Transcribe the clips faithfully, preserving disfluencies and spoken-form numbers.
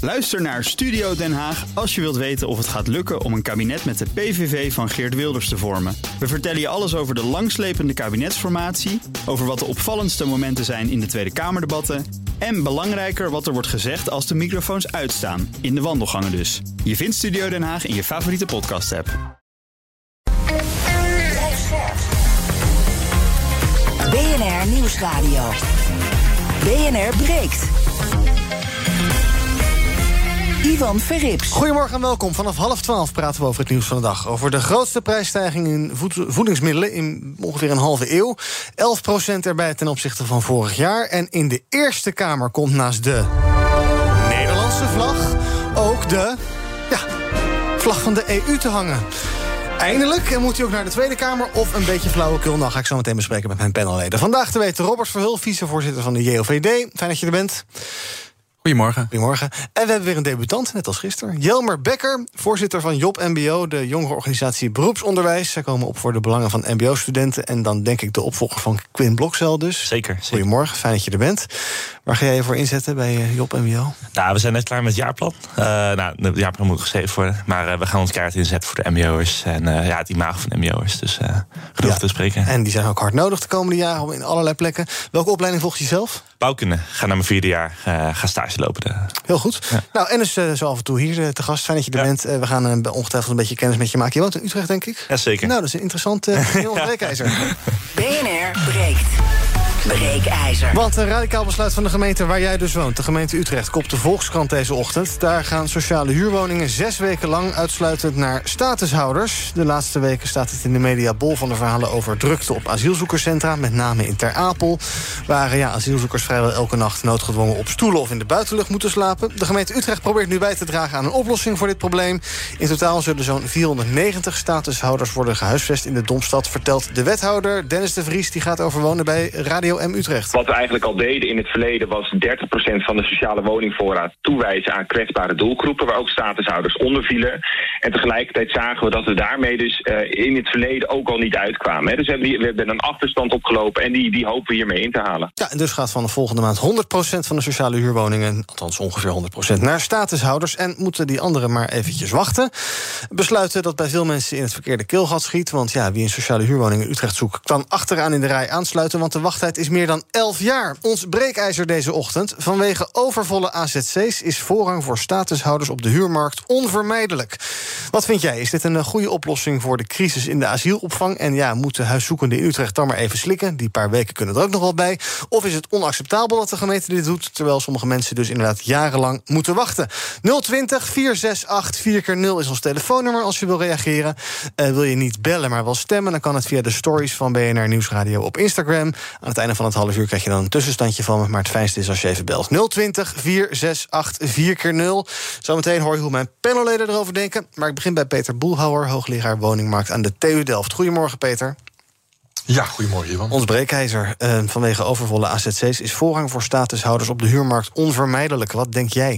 Luister naar Studio Den Haag als je wilt weten of het gaat lukken om een kabinet met de P V V van Geert Wilders te vormen. We vertellen je alles over de langslepende kabinetsformatie, over wat de opvallendste momenten zijn in de Tweede Kamerdebatten en belangrijker wat er wordt gezegd als de microfoons uitstaan, in de wandelgangen dus. Je vindt Studio Den Haag in je favoriete podcast-app. B N R Nieuwsradio. B N R breekt. Ivan Verrips. Goedemorgen en welkom. Vanaf half twaalf praten we over het nieuws van de dag. Over de grootste prijsstijging in voedingsmiddelen in ongeveer een halve eeuw. elf procent erbij ten opzichte van vorig jaar. En in de Eerste Kamer komt naast de Nederlandse vlag ook de ja, vlag van de E U te hangen. Eindelijk. En moet hij ook naar de Tweede Kamer of een beetje flauwekul? Nou, ga ik zo meteen bespreken met mijn panelleden. Vandaag te weten Robert Verhul, vicevoorzitter van de J O V D. Fijn dat je er bent. Goedemorgen. Goedemorgen. En we hebben weer een debutant, net als gisteren. Jelmer Becker, voorzitter van Job M B O, de jongerenorganisatie Beroepsonderwijs. Zij komen op voor de belangen van M B O-studenten. En dan denk ik de opvolger van Quinn Blokzel dus. Zeker, zeker. Goedemorgen, fijn dat je er bent. Waar ga jij je voor inzetten bij Job M B O? Nou, we zijn net klaar met het jaarplan. Uh, nou, het jaarplan moet geschreven worden. Maar uh, we gaan ons kaart inzetten voor de M B O'ers. En uh, ja, het imago van de M B O'ers. Dus uh, genoeg ja. te spreken. En die zijn ook hard nodig de komende jaren in allerlei plekken. Welke opleiding volgt je zelf? Bouwkunde. Ga naar mijn vierde jaar. Uh, ga stage lopen. De... Heel goed. Ja. Nou, en dus uh, zo af en toe hier uh, te gast. Fijn dat je er ja. bent. Uh, we gaan uh, ongetwijfeld een beetje kennis met je maken. Je woont in Utrecht, denk ik? Ja, zeker. Nou, dat is een interessant uh, breekijzer. B N R breekt. Breekijzer. Want een radicaal besluit van de gemeente waar jij dus woont, de gemeente Utrecht, kopt de Volkskrant deze ochtend. Daar gaan sociale huurwoningen zes weken lang uitsluitend naar statushouders. De laatste weken staat het in de media bol van de verhalen over drukte op asielzoekerscentra, met name in Ter Apel, waar ja, asielzoekers vrijwel elke nacht noodgedwongen op stoelen of in de buitenlucht moeten slapen. De gemeente Utrecht probeert nu bij te dragen aan een oplossing voor dit probleem. In totaal zullen zo'n vierhonderdnegentig statushouders worden gehuisvest in de Domstad, vertelt de wethouder Dennis de Vries, die gaat over wonen bij Radio M Utrecht. Wat we eigenlijk al deden in het verleden was dertig procent van de sociale woningvoorraad toewijzen aan kwetsbare doelgroepen, waar ook statushouders onder vielen. En tegelijkertijd zagen we dat we daarmee dus uh, in het verleden ook al niet uitkwamen. Hè. Dus we hebben, die, we hebben een achterstand opgelopen en die, die hopen we hiermee in te halen. Ja, en dus gaat van de volgende maand honderd procent van de sociale huurwoningen, althans ongeveer honderd procent, naar statushouders. En moeten die anderen maar eventjes wachten. Besluiten dat bij veel mensen in het verkeerde keelgat schiet. Want ja, wie een sociale huurwoning in Utrecht zoekt, kan achteraan in de rij aansluiten, want de wachttijd is meer dan elf jaar. Ons breekijzer deze ochtend. Vanwege overvolle A Z C's is voorrang voor statushouders op de huurmarkt onvermijdelijk. Wat vind jij? Is dit een goede oplossing voor de crisis in de asielopvang? En ja, moeten huiszoekenden in Utrecht dan maar even slikken? Die paar weken kunnen er ook nog wel bij. Of is het onacceptabel dat de gemeente dit doet, terwijl sommige mensen dus inderdaad jarenlang moeten wachten? nul twintig, vier zes acht, vier keer nul is ons telefoonnummer als je wil reageren. Uh, wil je niet bellen, maar wel stemmen, dan kan het via de stories van B N R Nieuwsradio op Instagram. Aan het einde van het half uur krijg je dan een tussenstandje van me, maar het fijnste is als je even belt. nul twintig, vier zes acht, vier keer nul. Zometeen hoor je hoe mijn panelleden erover denken. Maar ik begin bij Peter Boelhouwer, hoogleraar woningmarkt aan de T U Delft. Goedemorgen, Peter. Ja, goedemorgen, Ivan. Ons breekijzer. Uh, vanwege overvolle A Z C's is voorrang voor statushouders op de huurmarkt onvermijdelijk. Wat denk jij?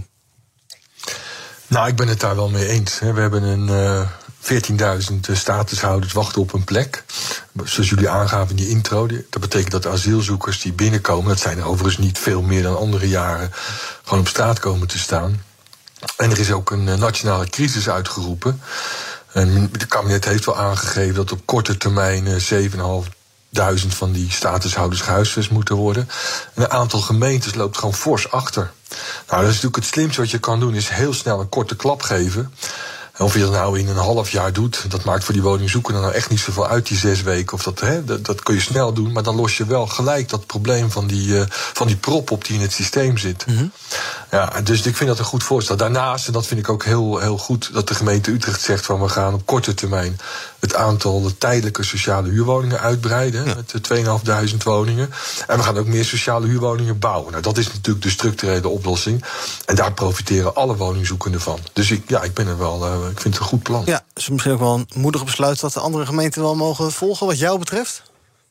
Nou, ik ben het daar wel mee eens. We hebben een uh, veertienduizend statushouders wachten op een plek. Zoals jullie aangaven in die intro. Dat betekent dat de asielzoekers die binnenkomen, dat zijn er overigens niet veel meer dan andere jaren, gewoon op straat komen te staan. En er is ook een nationale crisis uitgeroepen. En het kabinet heeft wel aangegeven dat op korte termijn zevenduizend vijfhonderd van die statushouders gehuisvest moeten worden. En een aantal gemeentes loopt gewoon fors achter. Nou, dat is natuurlijk het slimste wat je kan doen, is heel snel een korte klap geven. En of je dat nou in een half jaar doet, dat maakt voor die woningzoekenden nou echt niet zoveel uit, die zes weken. Of dat, hè, dat, dat kun je snel doen, maar dan los je wel gelijk dat probleem van die, uh, van die prop op die in het systeem zit. Mm-hmm. Ja, dus ik vind dat een goed voorstel. Daarnaast, en dat vind ik ook heel, heel goed, dat de gemeente Utrecht zegt van we gaan op korte termijn het aantal tijdelijke sociale huurwoningen uitbreiden, ja, met tweeduizend vijfhonderd woningen. En we gaan ook meer sociale huurwoningen bouwen. Nou, dat is natuurlijk de structurele oplossing. En daar profiteren alle woningzoekenden van. Dus ik, ja, ik ben er wel, uh, ik vind het een goed plan. Ja, dus misschien ook wel een moedig besluit dat de andere gemeenten wel mogen volgen, wat jou betreft?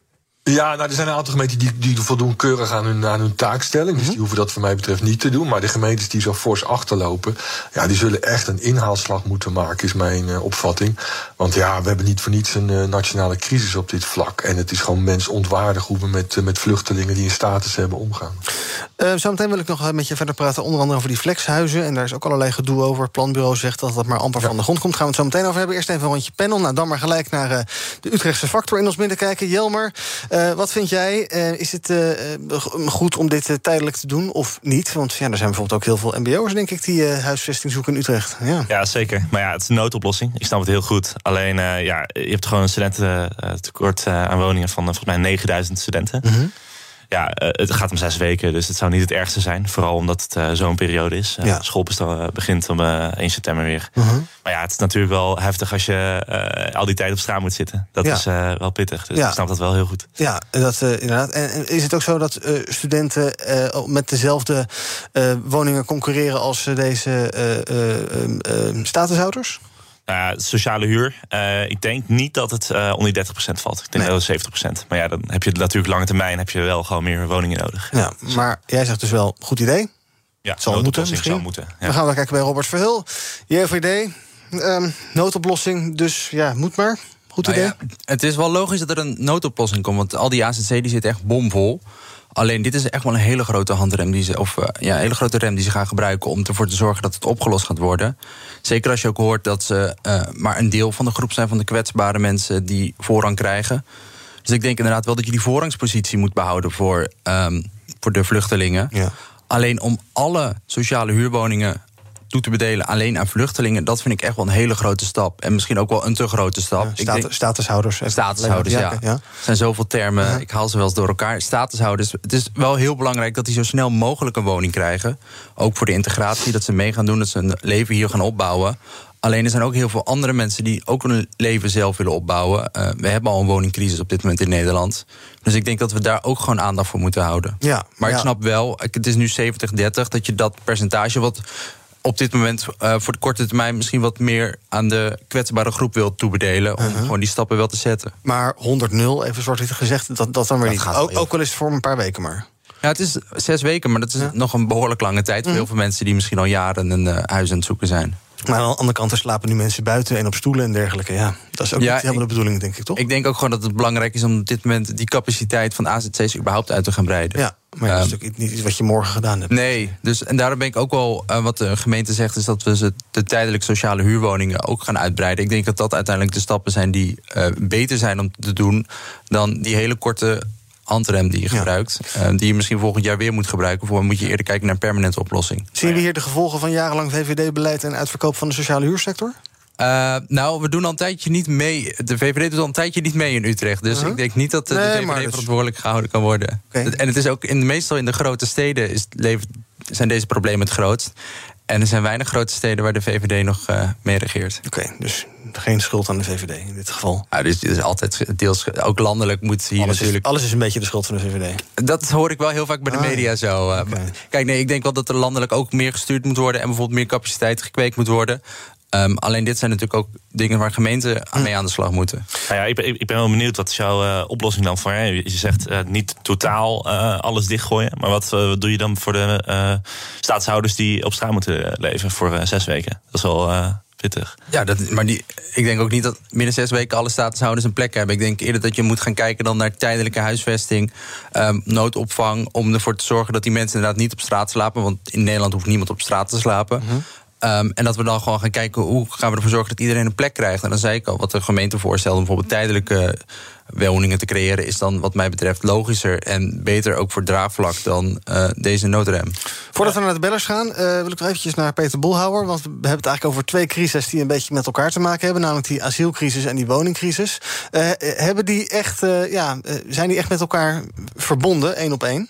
Ja, nou, er zijn een aantal gemeenten die, die voldoen keurig aan hun, aan hun taakstelling. Mm-hmm. Dus die hoeven dat voor mij betreft niet te doen. Maar de gemeentes die zo fors achterlopen, ja, die zullen echt een inhaalslag moeten maken, is mijn uh, opvatting. Want ja, we hebben niet voor niets een uh, nationale crisis op dit vlak. En het is gewoon mensontwaardig hoe we met, uh, met vluchtelingen die een status hebben omgaan. Uh, zometeen wil ik nog met je verder praten, onder andere over die flexhuizen. En daar is ook allerlei gedoe over. Het planbureau zegt dat dat maar amper ja. van de grond komt. Gaan we het zo meteen over hebben. Eerst even een rondje panel. Nou, dan maar gelijk naar uh, de Utrechtse factor in ons midden kijken. Jelmer, uh, wat vind jij? Uh, is het uh, goed om dit uh, tijdelijk te doen of niet? Want ja, er zijn bijvoorbeeld ook heel veel mbo'ers, denk ik, die uh, huisvesting zoeken in Utrecht. Ja. ja, zeker. Maar ja, het is een noodoplossing. Ik snap het heel goed. Alleen, uh, ja, je hebt gewoon een studententekort uh, aan woningen van uh, volgens mij negenduizend studenten. Mm-hmm. Ja, het gaat om zes weken, dus het zou niet het ergste zijn. Vooral omdat het uh, zo'n periode is. Ja. Uh, school uh, begint om uh, één september weer. Uh-huh. Maar ja, het is natuurlijk wel heftig als je uh, al die tijd op straat moet zitten. Dat ja. is uh, wel pittig, dus ja. ik snap dat wel heel goed. Ja, dat uh, inderdaad. En, en is het ook zo dat uh, studenten uh, met dezelfde uh, woningen concurreren als uh, deze uh, uh, uh, statushouders? Uh, sociale huur. Uh, ik denk niet dat het uh, onder die dertig procent valt. Ik denk nee. dat het zeventig procent. Maar ja, dan heb je natuurlijk lange termijn heb je wel gewoon meer woningen nodig. Ja, maar jij zegt dus wel, goed idee. Ja, het zal moeten misschien. Zal moeten, ja. Dan gaan we kijken bij Robert Verhul. J V D, um, noodoplossing, dus ja, moet maar. Goed idee. Nou ja, het is wel logisch dat er een noodoplossing komt. Want al die A Z C die zit echt bomvol. Alleen dit is echt wel een hele grote handrem die ze, of uh, ja, een hele grote rem die ze gaan gebruiken om ervoor te zorgen dat het opgelost gaat worden. Zeker als je ook hoort dat ze uh, maar een deel van de groep zijn van de kwetsbare mensen die voorrang krijgen. Dus ik denk inderdaad wel dat je die voorrangspositie moet behouden voor, um, voor de vluchtelingen. Ja. Alleen om alle sociale huurwoningen toe te bedelen alleen aan vluchtelingen, dat vind ik echt wel een hele grote stap. En misschien ook wel een te grote stap. Ja, status, ik denk, statushouders. Statushouders, ja. ja. ja. Er zijn zoveel termen, ja. ik haal ze wel eens door elkaar. Statushouders, het is wel heel belangrijk dat die zo snel mogelijk een woning krijgen. Ook voor de integratie, dat ze mee gaan doen, dat ze een leven hier gaan opbouwen. Alleen er zijn ook heel veel andere mensen die ook een leven zelf willen opbouwen. Uh, we hebben al een woningcrisis op dit moment in Nederland. Dus ik denk dat we daar ook gewoon aandacht voor moeten houden. Ja, maar ja. ik snap wel, het is nu zeventig dertig, dat je dat percentage wat op dit moment uh, voor de korte termijn misschien wat meer aan de kwetsbare groep wil toebedelen. Om uh-huh. gewoon die stappen wel te zetten. Maar honderd nul, even zwart-wit gezegd, dat, dat dan weer dat niet. Ook, ook al is het voor een paar weken maar. Ja, het is zes weken, maar dat is ja. nog een behoorlijk lange tijd voor uh-huh. heel veel mensen die misschien al jaren een uh, huis aan het zoeken zijn. Maar aan de andere kant, er slapen nu mensen buiten en op stoelen en dergelijke. Ja, dat is ook ja, niet helemaal de bedoeling, denk ik, toch? Ik denk ook gewoon dat het belangrijk is om op dit moment die capaciteit van A Z C's überhaupt uit te gaan breiden. Ja, maar ja, dat is natuurlijk niet iets wat je morgen gedaan hebt. Nee, dus en daarom ben ik ook wel, uh, wat de gemeente zegt, is dat we ze de tijdelijk sociale huurwoningen ook gaan uitbreiden. Ik denk dat dat uiteindelijk de stappen zijn die uh, beter zijn om te doen dan die hele korte handrem die je ja. gebruikt, uh, die je misschien volgend jaar weer moet gebruiken. Voor moet je eerder kijken naar een permanente oplossing. Zien we hier de gevolgen van jarenlang V V D-beleid en uitverkoop van de sociale huursector? Uh, nou, we doen al een tijdje niet mee. De V V D doet al een tijdje niet mee in Utrecht. Dus uh-huh. ik denk niet dat de, nee, de V V D dus verantwoordelijk gehouden kan worden. Okay. En het is ook in, meestal in de grote steden is, zijn deze problemen het grootst. En er zijn weinig grote steden waar de V V D nog uh, mee regeert. Oké, okay, dus geen schuld aan de V V D in dit geval. Ja, dus, dus altijd deels, ook landelijk moet hier alles natuurlijk. Is, alles is een beetje de schuld van de V V D. Dat hoor ik wel heel vaak bij de media ah, zo. Uh, okay. Kijk, nee, ik denk wel dat er landelijk ook meer gestuurd moet worden en bijvoorbeeld meer capaciteit gekweekt moet worden. Um, alleen dit zijn natuurlijk ook dingen waar gemeenten aan mee aan de slag moeten. Nou ja, ik, ben, ik ben wel benieuwd, wat is jouw uh, oplossing dan voor? Hè? Je zegt uh, niet totaal uh, alles dichtgooien. Maar wat, uh, wat doe je dan voor de uh, staatshouders die op straat moeten leven voor uh, zes weken? Dat is wel uh, pittig. Ja, dat, maar die, ik denk ook niet dat binnen zes weken alle staatshouders een plek hebben. Ik denk eerder dat je moet gaan kijken dan naar tijdelijke huisvesting, um, noodopvang, om ervoor te zorgen dat die mensen inderdaad niet op straat slapen. Want in Nederland hoeft niemand op straat te slapen. Mm-hmm. Um, en dat we dan gewoon gaan kijken hoe gaan we ervoor zorgen dat iedereen een plek krijgt. En dan zei ik al, wat de gemeente voorstelt om bijvoorbeeld tijdelijke woningen te creëren, is dan wat mij betreft logischer en beter ook voor draagvlak dan uh, deze noodrem. Voordat we naar de bellers gaan, uh, wil ik nog eventjes naar Peter Boelhouwer. Want we hebben het eigenlijk over twee crises die een beetje met elkaar te maken hebben. Namelijk die asielcrisis en die woningcrisis. Uh, hebben die echt, uh, ja, uh, zijn die echt met elkaar verbonden, één op één?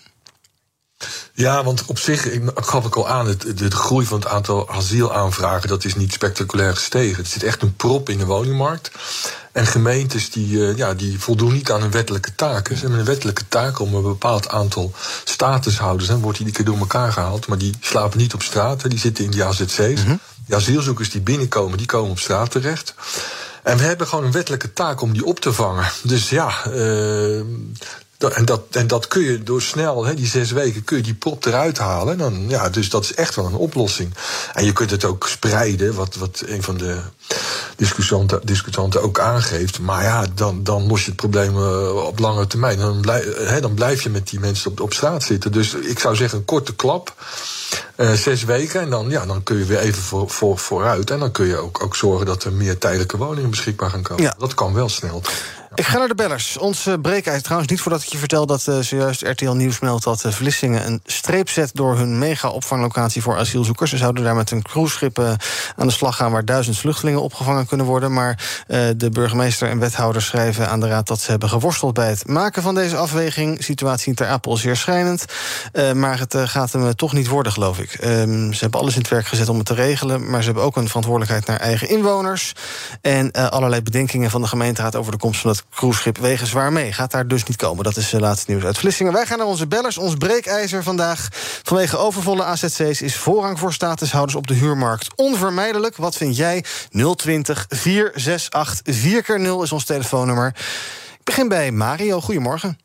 Ja, want op zich, ik gaf ik al aan, het, de groei van het aantal asielaanvragen, dat is niet spectaculair gestegen. Het zit echt een prop in de woningmarkt. En gemeentes die, ja, die voldoen niet aan hun wettelijke taken. Ze hebben een wettelijke taak om een bepaald aantal statushouders, hè, wordt iedere keer door elkaar gehaald, maar die slapen niet op straat, die zitten in die A Z C's. Mm-hmm. De asielzoekers die binnenkomen, die komen op straat terecht. En we hebben gewoon een wettelijke taak om die op te vangen. Dus ja, uh, Dat, en, dat, en dat kun je door snel, hè, die zes weken, kun je die prop eruit halen. En dan, ja, dus dat is echt wel een oplossing. En je kunt het ook spreiden, wat, wat een van de discutanten, discutanten ook aangeeft. Maar ja, dan, dan los je het probleem uh, op lange termijn. Dan blijf, hè, dan blijf je met die mensen op, op straat zitten. Dus ik zou zeggen, een korte klap. Uh, zes weken en dan, ja, dan kun je weer even voor, voor, vooruit. En dan kun je ook, ook zorgen dat er meer tijdelijke woningen beschikbaar gaan komen. Ja. Dat kan wel snel. Ik ga naar de bellers. Ons uh, breekijzer, trouwens niet voordat ik je vertel dat uh, zojuist R T L Nieuws meldt dat uh, Vlissingen een streep zet door hun mega-opvanglocatie voor asielzoekers. Ze zouden daar met een cruiseschip uh, aan de slag gaan waar duizend vluchtelingen opgevangen kunnen worden. Maar uh, de burgemeester en wethouders schrijven aan de raad dat ze hebben geworsteld bij het maken van deze afweging. Situatie in Ter Apel is zeer schrijnend. Uh, maar het uh, gaat hem uh, toch niet worden, geloof ik. Um, ze hebben alles in het werk gezet om het te regelen, maar ze hebben ook een verantwoordelijkheid naar eigen inwoners. En uh, allerlei bedenkingen van de gemeenteraad over de komst van het cruiseschip wegen zwaar mee. Gaat daar dus niet komen. Dat is het laatste nieuws uit Vlissingen. Wij gaan naar onze bellers. Ons breekijzer vandaag vanwege overvolle A Z C's is voorrang voor statushouders op de huurmarkt onvermijdelijk. Wat vind jij? nul twintig, vier zes acht, vier keer nul is ons telefoonnummer. Ik begin bij Mario. Goedemorgen.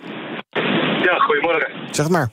Ja, goedemorgen. Zeg het maar.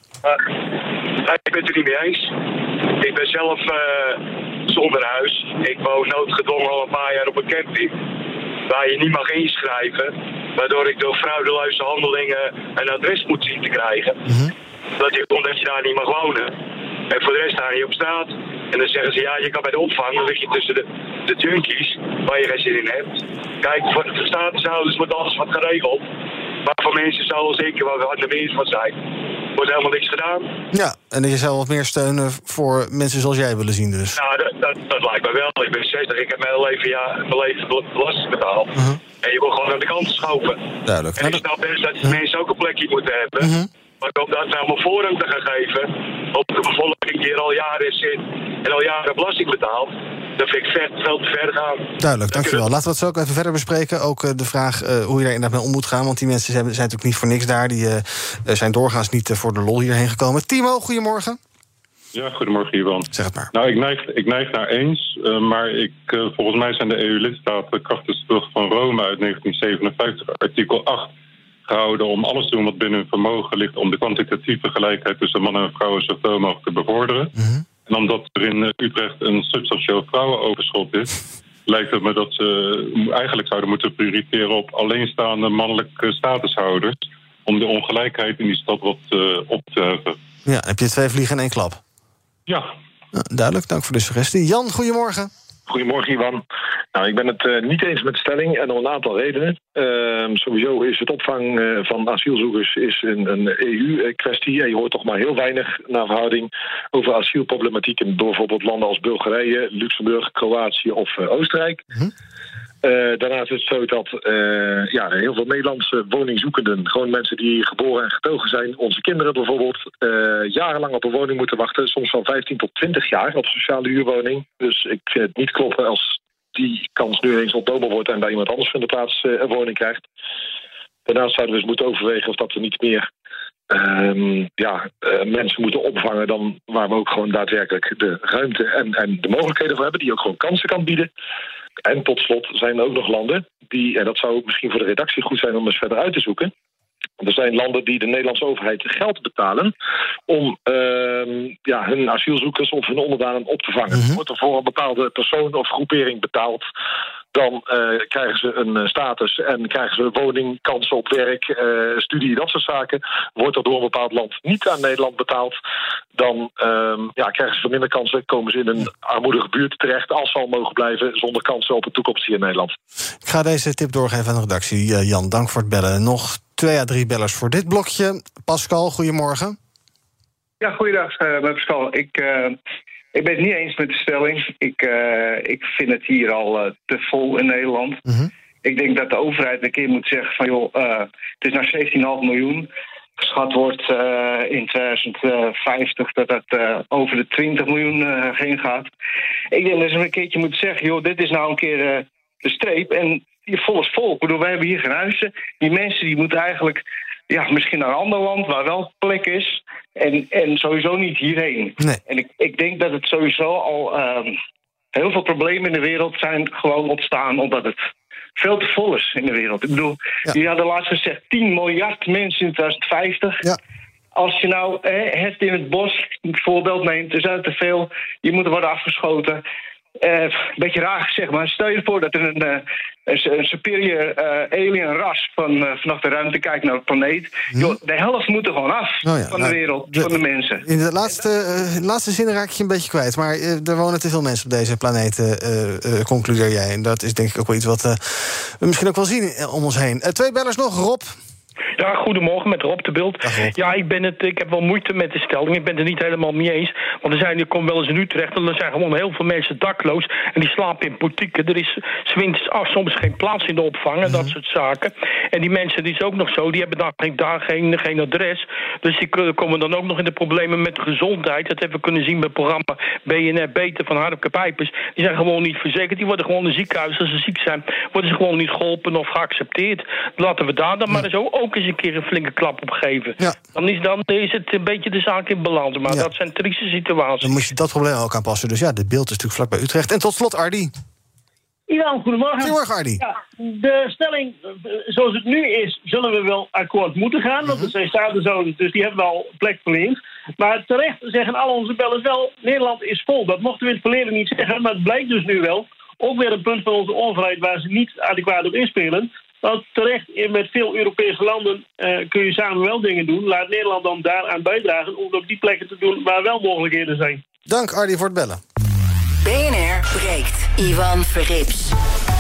Uh, ik ben het er niet mee eens. Ik ben zelf uh, zonder huis. Ik woon noodgedwongen al een paar jaar op een camping waar je niet mag inschrijven, waardoor ik door frauduleuze handelingen een adres moet zien te krijgen. Mm-hmm. Dat je, omdat je daar niet mag wonen. En voor de rest sta je op straat. En dan zeggen ze, ja, je kan bij de opvang, dan lig je tussen de, de junkies, waar je geen zin in hebt. Kijk, voor de statushouders wordt alles wat geregeld. Maar voor mensen zoals ik, waar we aan de meest van zijn, wordt helemaal niks gedaan. Ja, en je zou wat meer steunen voor mensen zoals jij willen zien dus. Nou, dat, dat, dat lijkt me wel. Ik ben zestig, ik heb mijn hele leven, ja, mijn leven belasting betaald. Uh-huh. En je wordt gewoon aan de kant geschoven. Duidelijk. En ik snap best dat die uh-huh. mensen ook een plekje moeten hebben. Uh-huh. Maar om dat nou maar voorrang te gaan geven op de bevolking die er al jaren zit en al jaren belasting betaalt, dat vind ik ver, veel te ver gaan. Duidelijk, dankjewel. Laten we het zo ook even verder bespreken. Ook uh, de vraag uh, hoe je daar inderdaad mee om moet gaan. Want die mensen zijn, zijn natuurlijk niet voor niks daar. Die uh, zijn doorgaans niet uh, voor de lol hierheen gekomen. Timo, goedemorgen. Ja, goedemorgen, Ivan. Zeg het maar. Nou, ik neig, ik neig naar eens. Uh, maar ik, uh, volgens mij zijn de E U-lidstaten krachtens terug van Rome uit negentien zevenenvijftig, artikel acht, gehouden om alles te doen wat binnen hun vermogen ligt om de kwantitatieve gelijkheid tussen mannen en vrouwen zoveel mogelijk te bevorderen. Mm-hmm. En omdat er in Utrecht een substantieel vrouwenoverschot is, lijkt het me dat ze eigenlijk zouden moeten prioriteren op alleenstaande mannelijke statushouders om de ongelijkheid in die stad wat uh, op te heffen. Ja, heb je twee vliegen in één klap? Ja. Nou, duidelijk, dank voor de suggestie. Jan, goedemorgen. Goedemorgen, Ivan. Nou, ik ben het uh, niet eens met de stelling en om een aantal redenen. Uh, sowieso is het opvang uh, van asielzoekers is een, een E U-kwestie. En je hoort toch maar heel weinig naar verhouding over asielproblematiek in bijvoorbeeld landen als Bulgarije, Luxemburg, Kroatië of uh, Oostenrijk. Mm-hmm. Uh, daarnaast is het zo dat uh, ja, heel veel Nederlandse woningzoekenden, gewoon mensen die geboren en getogen zijn, onze kinderen bijvoorbeeld, uh, jarenlang op een woning moeten wachten, soms van vijftien tot twintig jaar op sociale huurwoning. Dus ik vind het niet kloppen als die kans nu eens ontnomen wordt en bij iemand anders van de plaats uh, een woning krijgt. Daarnaast zouden we eens moeten overwegen of dat we niet meer um, ja, uh, mensen moeten opvangen dan waar we ook gewoon daadwerkelijk de ruimte en, en de mogelijkheden voor hebben, die ook gewoon kansen kan bieden. En tot slot zijn er ook nog landen die, en dat zou misschien voor de redactie goed zijn om eens verder uit te zoeken. Er zijn landen die de Nederlandse overheid geld betalen om uh, ja, hun asielzoekers of hun onderdanen op te vangen. Mm-hmm. Wordt er voor een bepaalde persoon of groepering betaald, dan uh, krijgen ze een uh, status en krijgen ze woning, kansen op werk, uh, studie, dat soort zaken. Wordt er door een bepaald land niet aan Nederland betaald, dan uh, ja, krijgen ze minder kansen, komen ze in een armoedige buurt terecht als ze al mogen blijven zonder kansen op een toekomst hier in Nederland. Ik ga deze tip doorgeven aan de redactie. Uh, Jan, dank voor het bellen. Nog twee à drie bellers voor dit blokje. Pascal, goedemorgen. Ja, goeiedag, uh, met Pascal. Ik... Uh... Ik ben het niet eens met de stelling. Ik, uh, ik vind het hier al uh, te vol in Nederland. Mm-hmm. Ik denk dat de overheid een keer moet zeggen van joh, uh, het is naar zestien komma vijf miljoen. Geschat wordt uh, in twintig vijftig dat dat uh, over de twintig miljoen uh, heen gaat. Ik denk dat ze een keertje moeten zeggen, joh, dit is nou een keer uh, de streep. En je vol is vol. Ik bedoel, wij hebben hier geen huizen. Die mensen die moeten eigenlijk ja, misschien naar een ander land waar wel plek is. En, en sowieso niet hierheen. Nee. En ik, ik denk dat het sowieso al um, heel veel problemen in de wereld zijn gewoon ontstaan omdat het veel te vol is in de wereld. Ik bedoel, ja. die hadden laatst gezegd tien miljard mensen in twintig vijftig. Ja. Als je nou eh, het in het bos het voorbeeld neemt, er zijn te veel, die moeten worden afgeschoten. Uh, een beetje raar gezegd, maar stel je voor dat er een, uh, een, een superior uh, alien ras van, uh, vanaf de ruimte kijkt naar de planeet. Hm. Joh, de helft moet er gewoon af oh ja, van nou, de wereld, de, van de mensen. In de laatste, uh, laatste zin raak ik je een beetje kwijt, maar uh, er wonen te veel mensen op deze planeet, uh, uh, concludeer jij. En dat is denk ik ook wel iets wat uh, we misschien ook wel zien om ons heen. Uh, twee bellers nog, Rob. Ja, goedemorgen, met Rob de Bilt. Ja, ik, ben het, ik heb wel moeite met de stelling. Ik ben het er niet helemaal mee eens. Want er zijn, ik kom wel eens in Utrecht en er zijn gewoon heel veel mensen dakloos. En die slapen in portieken. Er is 's winters af soms geen plaats in de opvang en mm-hmm. dat soort zaken. En die mensen, die is ook nog zo, die hebben daar geen, daar geen, geen adres. Dus die komen dan ook nog in de problemen met de gezondheid. Dat hebben we kunnen zien bij het programma B N R Beter van Harpke Pijpers. Die zijn gewoon niet verzekerd. Die worden gewoon in ziekenhuis. Als ze ziek zijn, worden ze gewoon niet geholpen of geaccepteerd. Laten we daar dan maar eens ook eens een keer een flinke klap op geven. Ja. Dan, is, dan is het een beetje de zaak in balans. Maar ja. dat zijn trieste situaties. Dan moet je dat probleem ook aanpassen. Dus ja, de beeld is natuurlijk vlak bij Utrecht. En tot slot, Ardi. Ivan, goedemorgen. Goedemorgen, Ardi. Ja, de stelling, zoals het nu is, zullen we wel akkoord moeten gaan. Want er zijn statenzones, dus die hebben wel plek verleend. Maar terecht zeggen al onze bellers wel, Nederland is vol. Dat mochten we in het verleden niet zeggen, maar het blijkt dus nu wel. Ook weer een punt van onze overheid waar ze niet adequaat op inspelen. Want terecht, met veel Europese landen uh, kun je samen wel dingen doen. Laat Nederland dan daaraan bijdragen om het op die plekken te doen waar wel mogelijkheden zijn. Dank, Ardi, voor het bellen. B N R breekt. Ivan Verrips.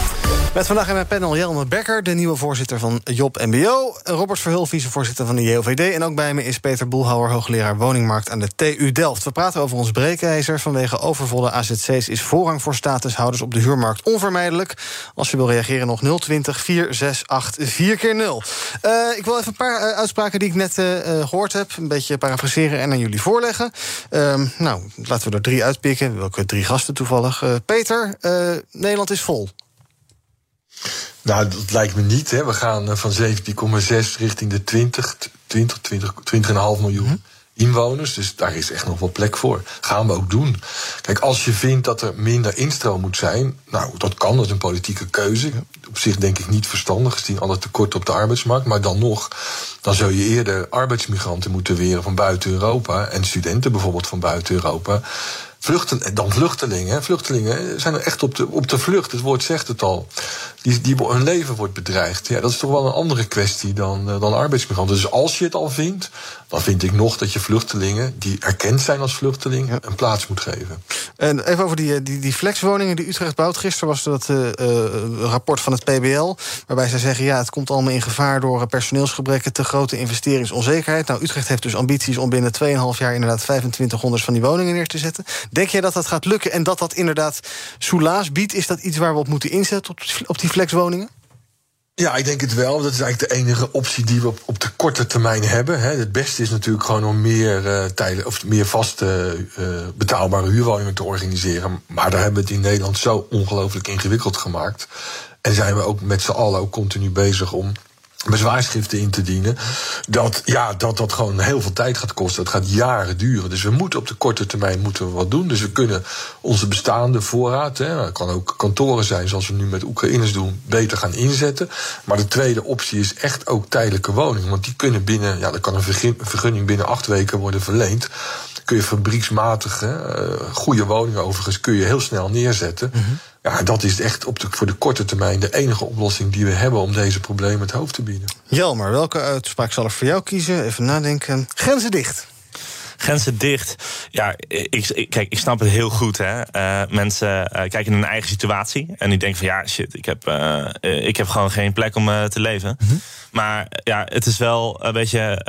Met vandaag in mijn panel Jelmer Becker, de nieuwe voorzitter van Job M B O. Robert Verhul, vicevoorzitter van de J O V D. En ook bij me is Peter Boelhouwer, hoogleraar woningmarkt aan de T U Delft. We praten over ons breekijzer. Vanwege overvolle A Z C's is voorrang voor statushouders op de huurmarkt onvermijdelijk. Als je wil reageren nog nul twintig, vier zes acht, vier keer nul. Uh, ik wil even een paar uh, uitspraken die ik net uh, gehoord heb. Een beetje parafraseren en aan jullie voorleggen. Uh, nou, laten we er drie uitpikken. Welke drie gasten toevallig. Uh, Peter, uh, Nederland is vol. Nou, dat lijkt me niet. Hè. We gaan van zeventien komma zes richting de twintig, twintig, twintig, twintig komma vijf miljoen mm-hmm. inwoners. Dus daar is echt nog wel plek voor. Gaan we ook doen. Kijk, als je vindt dat er minder instroom moet zijn, nou, dat kan, dat is een politieke keuze. Op zich denk ik niet verstandig, gezien alle tekorten op de arbeidsmarkt. Maar dan nog, dan zou je eerder arbeidsmigranten moeten weren van buiten Europa en studenten bijvoorbeeld van buiten Europa. Vluchten, dan vluchtelingen. Vluchtelingen zijn er echt op de, op de vlucht. Het woord zegt het al. Die, die, hun leven wordt bedreigd. Ja, dat is toch wel een andere kwestie dan, dan arbeidsmigranten. Dus als je het al vindt, dan vind ik nog dat je vluchtelingen die erkend zijn als vluchteling een plaats moet geven. En even over die, die, die flexwoningen die Utrecht bouwt. Gisteren was dat uh, uh, rapport van het P B L, waarbij zij zeggen, ja, het komt allemaal in gevaar door personeelsgebreken, te grote investeringsonzekerheid. Nou, Utrecht heeft dus ambities om binnen twee komma vijf jaar inderdaad vijfentwintighonderd van die woningen neer te zetten. Denk jij dat dat gaat lukken en dat dat inderdaad soelaas biedt? Is dat iets waar we op moeten inzetten, op, op die flexwoningen? Ja, ik denk het wel. Dat is eigenlijk de enige optie die we op, op de korte termijn hebben. Hè. Het beste is natuurlijk gewoon om meer, uh, tijden, of meer vaste uh, betaalbare huurwoningen te organiseren. Maar daar hebben we het in Nederland zo ongelooflijk ingewikkeld gemaakt. En zijn we ook met z'n allen ook continu bezig om bezwaarschriften in te dienen, dat, ja, dat dat gewoon heel veel tijd gaat kosten. Het gaat jaren duren. Dus we moeten op de korte termijn moeten we wat doen. Dus we kunnen onze bestaande voorraad, hè, dat kan ook kantoren zijn zoals we nu met Oekraïners doen, beter gaan inzetten. Maar de tweede optie is echt ook tijdelijke woningen. Want die kunnen binnen, ja, er kan een vergunning binnen acht weken worden verleend. Kun je fabrieksmatige, uh, goede woningen overigens, kun je heel snel neerzetten. Mm-hmm. Ja, dat is echt op de, voor de korte termijn de enige oplossing die we hebben om deze problemen het hoofd te bieden. Jelmer, welke uitspraak zal ik voor jou kiezen? Even nadenken. Grenzen dicht. Grenzen dicht. Ja, ik, kijk, ik snap het heel goed. Hè. Uh, mensen uh, kijken naar hun eigen situatie en die denken van ja, shit, ik heb, uh, ik heb gewoon geen plek om uh, te leven. Mm-hmm. Maar ja, het is wel een beetje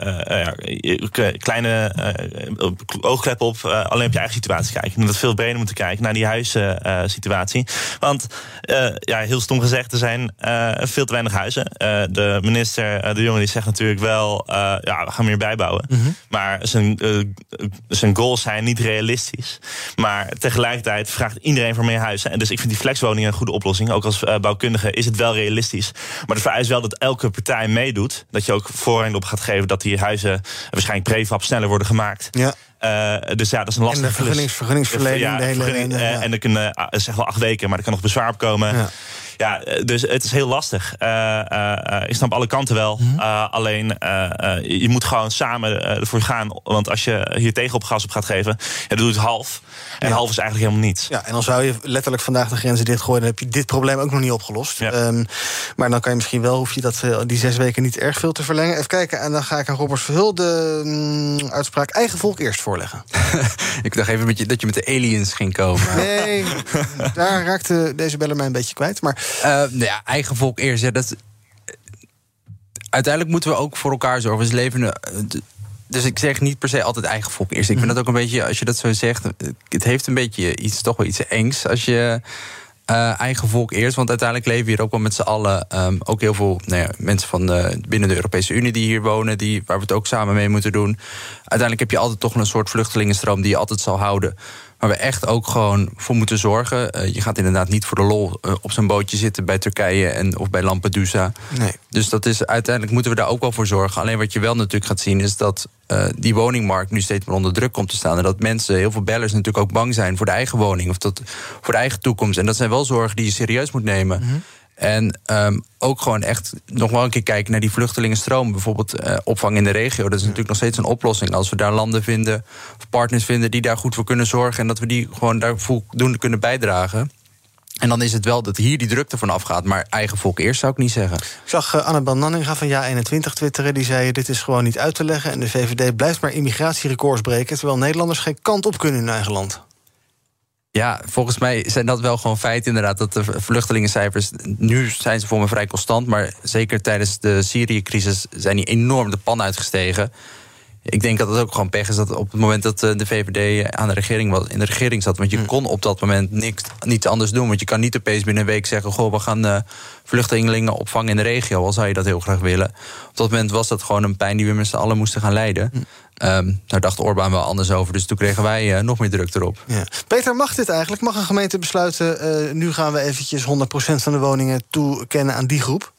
uh, ja, kleine uh, oogkleppen op uh, alleen op je eigen situatie kijken. En dat veel breder moeten kijken naar die huissituatie. Uh, Want uh, ja, heel stom gezegd, er zijn uh, veel te weinig huizen. Uh, de minister, uh, de jongen, die zegt natuurlijk wel, uh, ja, we gaan meer bijbouwen. Mm-hmm. Maar zijn, uh, zijn goals zijn niet realistisch. Maar tegelijkertijd vraagt iedereen voor meer huizen. En dus ik vind die flexwoningen een goede oplossing. Ook als uh, bouwkundige is het wel realistisch. Maar de vereist wel dat elke partij meedoet, dat je ook voorrang op gaat geven dat die huizen waarschijnlijk prefab sneller worden gemaakt. Ja. Uh, dus ja, dat is een lastige en de vergunnings, vergunningsverlening. Ja, de hele, vergunning, de, ja. En er kunnen uh, zeg wel acht weken, maar er kan nog bezwaar op komen. Ja. Ja, dus het is heel lastig. Uh, uh, ik snap alle kanten wel. Mm-hmm. Uh, alleen, uh, uh, je moet gewoon samen uh, ervoor gaan. Want als je hier tegen op gas op gaat geven, ja, dan doe je het half. En ja. half is eigenlijk helemaal niets. Ja, en dan zou je letterlijk vandaag de grenzen dichtgooien, dan heb je dit probleem ook nog niet opgelost. Ja. Um, maar dan kan je misschien wel, hoef je dat, uh, die zes weken niet erg veel te verlengen. Even kijken, en dan ga ik aan Robert Verhul de um, uitspraak eigen volk eerst voorleggen. Ik dacht even met je, dat je met de aliens ging komen. Nee, daar raakte deze beller mij een beetje kwijt. Maar uh, nou ja, eigen volk eerst. Ja, dat, uiteindelijk moeten we ook voor elkaar zorgen. We leven, uh, dus ik zeg niet per se altijd eigen volk eerst. Ik vind dat ook een beetje, als je dat zo zegt, het heeft een beetje iets, toch wel iets engs als je uh, eigen volk eerst. Want uiteindelijk leven we hier ook wel met z'n allen. Um, ook heel veel nou ja, mensen van de, binnen de Europese Unie die hier wonen, die, waar we het ook samen mee moeten doen. Uiteindelijk heb je altijd toch een soort vluchtelingenstroom die je altijd zal houden. Waar we echt ook gewoon voor moeten zorgen. Uh, je gaat inderdaad niet voor de lol uh, op zo'n bootje zitten bij Turkije en, of bij Lampedusa. Nee. Dus dat is, uiteindelijk moeten we daar ook wel voor zorgen. Alleen wat je wel natuurlijk gaat zien is dat uh, die woningmarkt nu steeds meer onder druk komt te staan. En dat mensen, heel veel bellers natuurlijk ook bang zijn voor de eigen woning. Of dat, voor de eigen toekomst. En dat zijn wel zorgen die je serieus moet nemen. Mm-hmm. En um, ook gewoon echt nog wel een keer kijken naar die vluchtelingenstroom. Bijvoorbeeld uh, opvang in de regio. Dat is natuurlijk nog steeds een oplossing. Als we daar landen vinden, of partners vinden die daar goed voor kunnen zorgen. En dat we die gewoon daar voldoende kunnen bijdragen. En dan is het wel dat hier die drukte van afgaat. Maar eigen volk eerst zou ik niet zeggen. Ik zag uh, Annabel Nanninga van Ja eenentwintig twitteren. Die zei, dit is gewoon niet uit te leggen. En de V V D blijft maar immigratierecords breken. Terwijl Nederlanders geen kant op kunnen in hun eigen land. Ja, volgens mij zijn dat wel gewoon feiten inderdaad. Dat de vluchtelingencijfers, nu zijn ze voor me vrij constant. Maar zeker tijdens de Syrië-crisis zijn die enorm de pan uitgestegen. Ik denk dat het ook gewoon pech is dat op het moment dat de V V D aan de regering was, in de regering zat. Want je kon op dat moment niks, niets anders doen. Want je kan niet opeens binnen een week zeggen, goh, we gaan uh, vluchtelingen opvangen in de regio. Al zou je dat heel graag willen. Op dat moment was dat gewoon een pijn die we met z'n allen moesten gaan lijden. Hm. Um, daar dacht Orbán wel anders over. Dus toen kregen wij uh, nog meer druk erop. Ja. Peter, mag dit eigenlijk? Mag een gemeente besluiten, uh, nu gaan we eventjes honderd procent van de woningen toekennen aan die groep?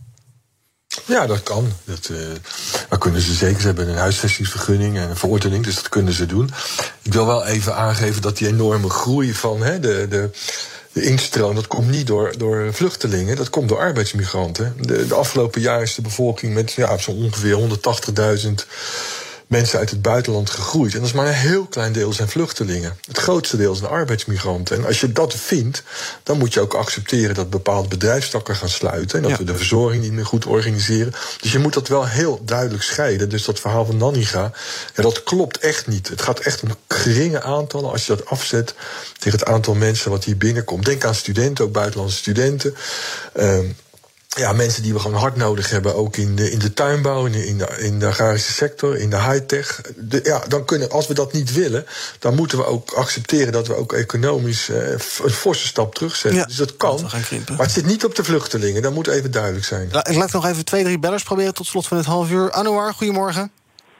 Ja, dat kan. Dat, uh, dat kunnen ze zeker. Ze hebben een huisvestingsvergunning en een verordening, dus dat kunnen ze doen. Ik wil wel even aangeven dat die enorme groei van hè, de, de, de instroom, dat komt niet door, door vluchtelingen, dat komt door arbeidsmigranten. De, de afgelopen jaar is de bevolking met ja, zo ongeveer honderdtachtigduizend mensen uit het buitenland gegroeid. En dat is maar een heel klein deel zijn vluchtelingen. Het grootste deel zijn arbeidsmigranten. En als je dat vindt, dan moet je ook accepteren dat bepaalde bedrijfstakken gaan sluiten. En dat ja. we de verzorging niet meer goed organiseren. Dus je moet dat wel heel duidelijk scheiden. Dus dat verhaal van Nanninga, ja, dat klopt echt niet. Het gaat echt om geringe aantallen als je dat afzet tegen het aantal mensen wat hier binnenkomt. Denk aan studenten, ook buitenlandse studenten. Um, Ja, mensen die we gewoon hard nodig hebben, ook in de, in de tuinbouw, in de, in, de, in de agrarische sector, in de high-tech. De, ja, dan kunnen, als we dat niet willen, dan moeten we ook accepteren dat we ook economisch uh, een forse stap terugzetten. Ja, dus dat kan, maar het zit niet op de vluchtelingen, dat moet even duidelijk zijn. Ja, ik laat nog even twee, drie bellers proberen tot slot van het half uur. Anouar, goedemorgen.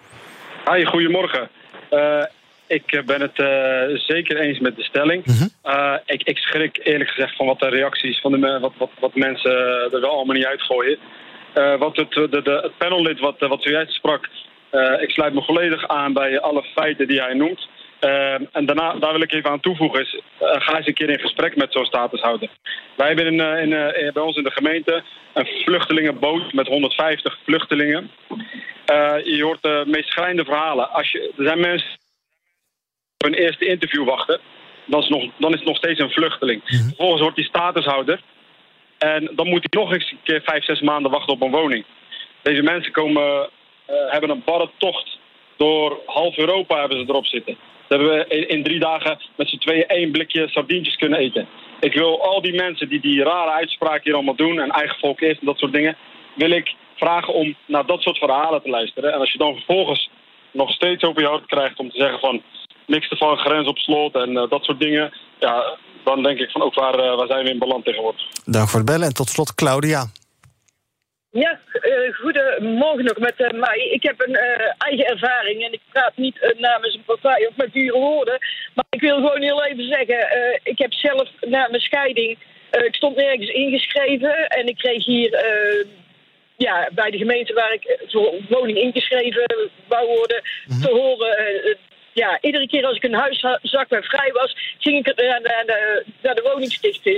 Hi, goedemorgen. Uh, Ik ben het uh, zeker eens met de stelling. Mm-hmm. uh, ik, ik schrik eerlijk gezegd van wat de reacties van de wat, wat, wat mensen er wel allemaal niet uitgooien. Uh, wat het, de, de, het panellid wat, wat zojuist sprak, uh, ik sluit me volledig aan bij alle feiten die hij noemt. Uh, en daarna, daar wil ik even aan toevoegen, is, uh, ga eens een keer in gesprek met zo'n statushouder. Wij hebben in, uh, in, uh, bij ons in de gemeente een vluchtelingenboot met honderdvijftig vluchtelingen. Uh, je hoort de meest schrijnende verhalen. Als je, er zijn mensen een eerste interview wachten, dan is, nog, dan is het nog steeds een vluchteling. Mm-hmm. Vervolgens wordt hij statushouder en dan moet hij nog eens een keer vijf, zes maanden wachten op een woning. Deze mensen komen, uh, hebben een barre tocht door half Europa hebben ze erop zitten. Ze hebben in, in drie dagen met z'n tweeën één blikje sardientjes kunnen eten. Ik wil al die mensen die die rare uitspraken hier allemaal doen en eigen volk eerst en dat soort dingen, wil ik vragen om naar dat soort verhalen te luisteren. En als je dan vervolgens nog steeds over je hart krijgt om te zeggen van niks ervan, grens op slot en uh, dat soort dingen. Ja, dan denk ik van ook waar, uh, waar zijn we in balans tegenwoordig. Dank voor het bellen en tot slot Claudia. Ja, uh, goedemorgen nog met uh, mij. Ik heb een uh, eigen ervaring en ik praat niet uh, namens een partij of met dure woorden. Maar ik wil gewoon heel even zeggen, uh, ik heb zelf na mijn scheiding, uh, ik stond nergens ingeschreven en ik kreeg hier uh, ja, bij de gemeente waar ik voor woning ingeschreven wou worden, mm-hmm. te horen. Uh, Ja, iedere keer als ik een huiszak weer vrij was, ging ik naar de, naar de, naar de woningstichting. En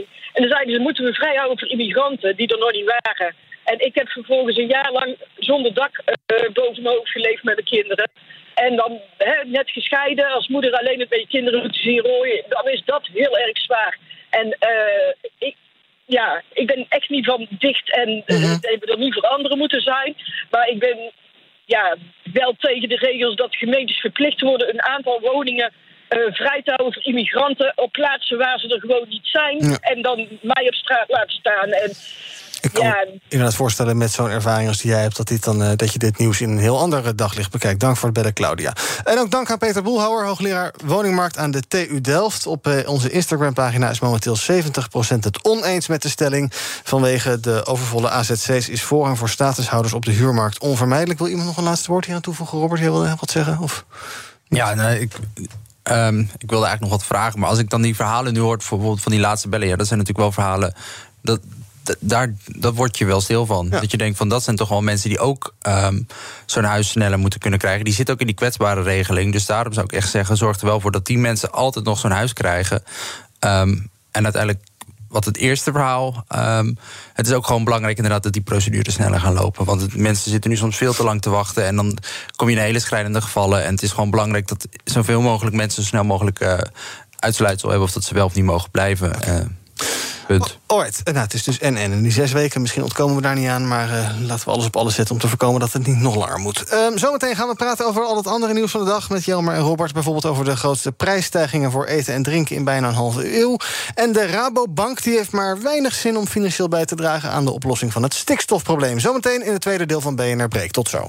dan zeiden ze, moeten we vrijhouden voor immigranten die er nog niet waren. En ik heb vervolgens een jaar lang zonder dak uh, boven mijn hoofd geleefd met mijn kinderen. En dan he, net gescheiden, als moeder alleen met je kinderen te zien rooien, dan is dat heel erg zwaar. En uh, ik, ja, ik ben echt niet van dicht en uh, mm-hmm. het er niet voor anderen moeten zijn. Maar ik ben ja, wel tegen de regels dat gemeentes verplicht worden een aantal woningen uh, vrij te houden voor immigranten op plaatsen waar ze er gewoon niet zijn. Ja. En dan mij op straat laten staan. En ik kan ja, me inderdaad voorstellen met zo'n ervaring als die jij hebt, dat, dit dan, uh, dat je dit nieuws in een heel ander daglicht bekijkt. Dank voor het bellen, Claudia. En ook dank aan Peter Boelhouwer, hoogleraar woningmarkt aan de T U Delft. Op uh, onze Instagram-pagina is momenteel zeventig procent het oneens met de stelling. Vanwege de overvolle A Z C's is voorrang voor statushouders op de huurmarkt onvermijdelijk. Wil iemand nog een laatste woord hier aan toevoegen? Robert, jij wilde wat zeggen? Of? Ja, nee, ik... Um, ik wilde eigenlijk nog wat vragen, maar als ik dan die verhalen nu hoor, bijvoorbeeld van die laatste bellen, ja, dat zijn natuurlijk wel verhalen, dat, dat, daar, dat word je wel stil van. Ja. Dat je denkt van, dat zijn toch wel mensen die ook um, zo'n huis sneller moeten kunnen krijgen. Die zitten ook in die kwetsbare regeling, dus daarom zou ik echt zeggen, zorg er wel voor dat die mensen altijd nog zo'n huis krijgen. Um, en uiteindelijk, wat het eerste verhaal, um, het is ook gewoon belangrijk inderdaad dat die procedures sneller gaan lopen. Want het, mensen zitten nu soms veel te lang te wachten en dan kom je in hele schrijnende gevallen. En het is gewoon belangrijk dat zoveel mogelijk mensen zo snel mogelijk uh, uitsluitsel hebben of dat ze wel of niet mogen blijven. Uh, punt. Oh, alright. Nou, het is dus en en. In die zes weken, misschien ontkomen we daar niet aan, maar uh, laten we alles op alles zetten om te voorkomen dat het niet nog langer moet. Um, zometeen gaan we praten over al het andere nieuws van de dag met Jelmer en Robert. Bijvoorbeeld over de grootste prijsstijgingen voor eten en drinken in bijna een halve eeuw. En de Rabobank die heeft maar weinig zin om financieel bij te dragen aan de oplossing van het stikstofprobleem. Zometeen in het tweede deel van B N R Break. Tot zo.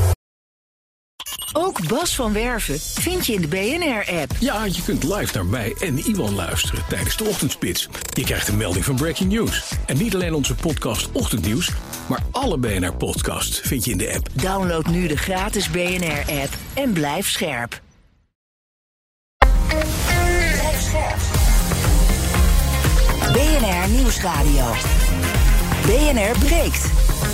Ook Bas van Werven vind je in de B N R-app. Ja, je kunt live naar mij en Iwan luisteren tijdens de ochtendspits. Je krijgt een melding van Breaking News. En niet alleen onze podcast Ochtendnieuws, maar alle B N R-podcasts vind je in de app. Download nu de gratis B N R-app en blijf scherp. Blijf scherp. B N R Nieuwsradio. B N R breekt.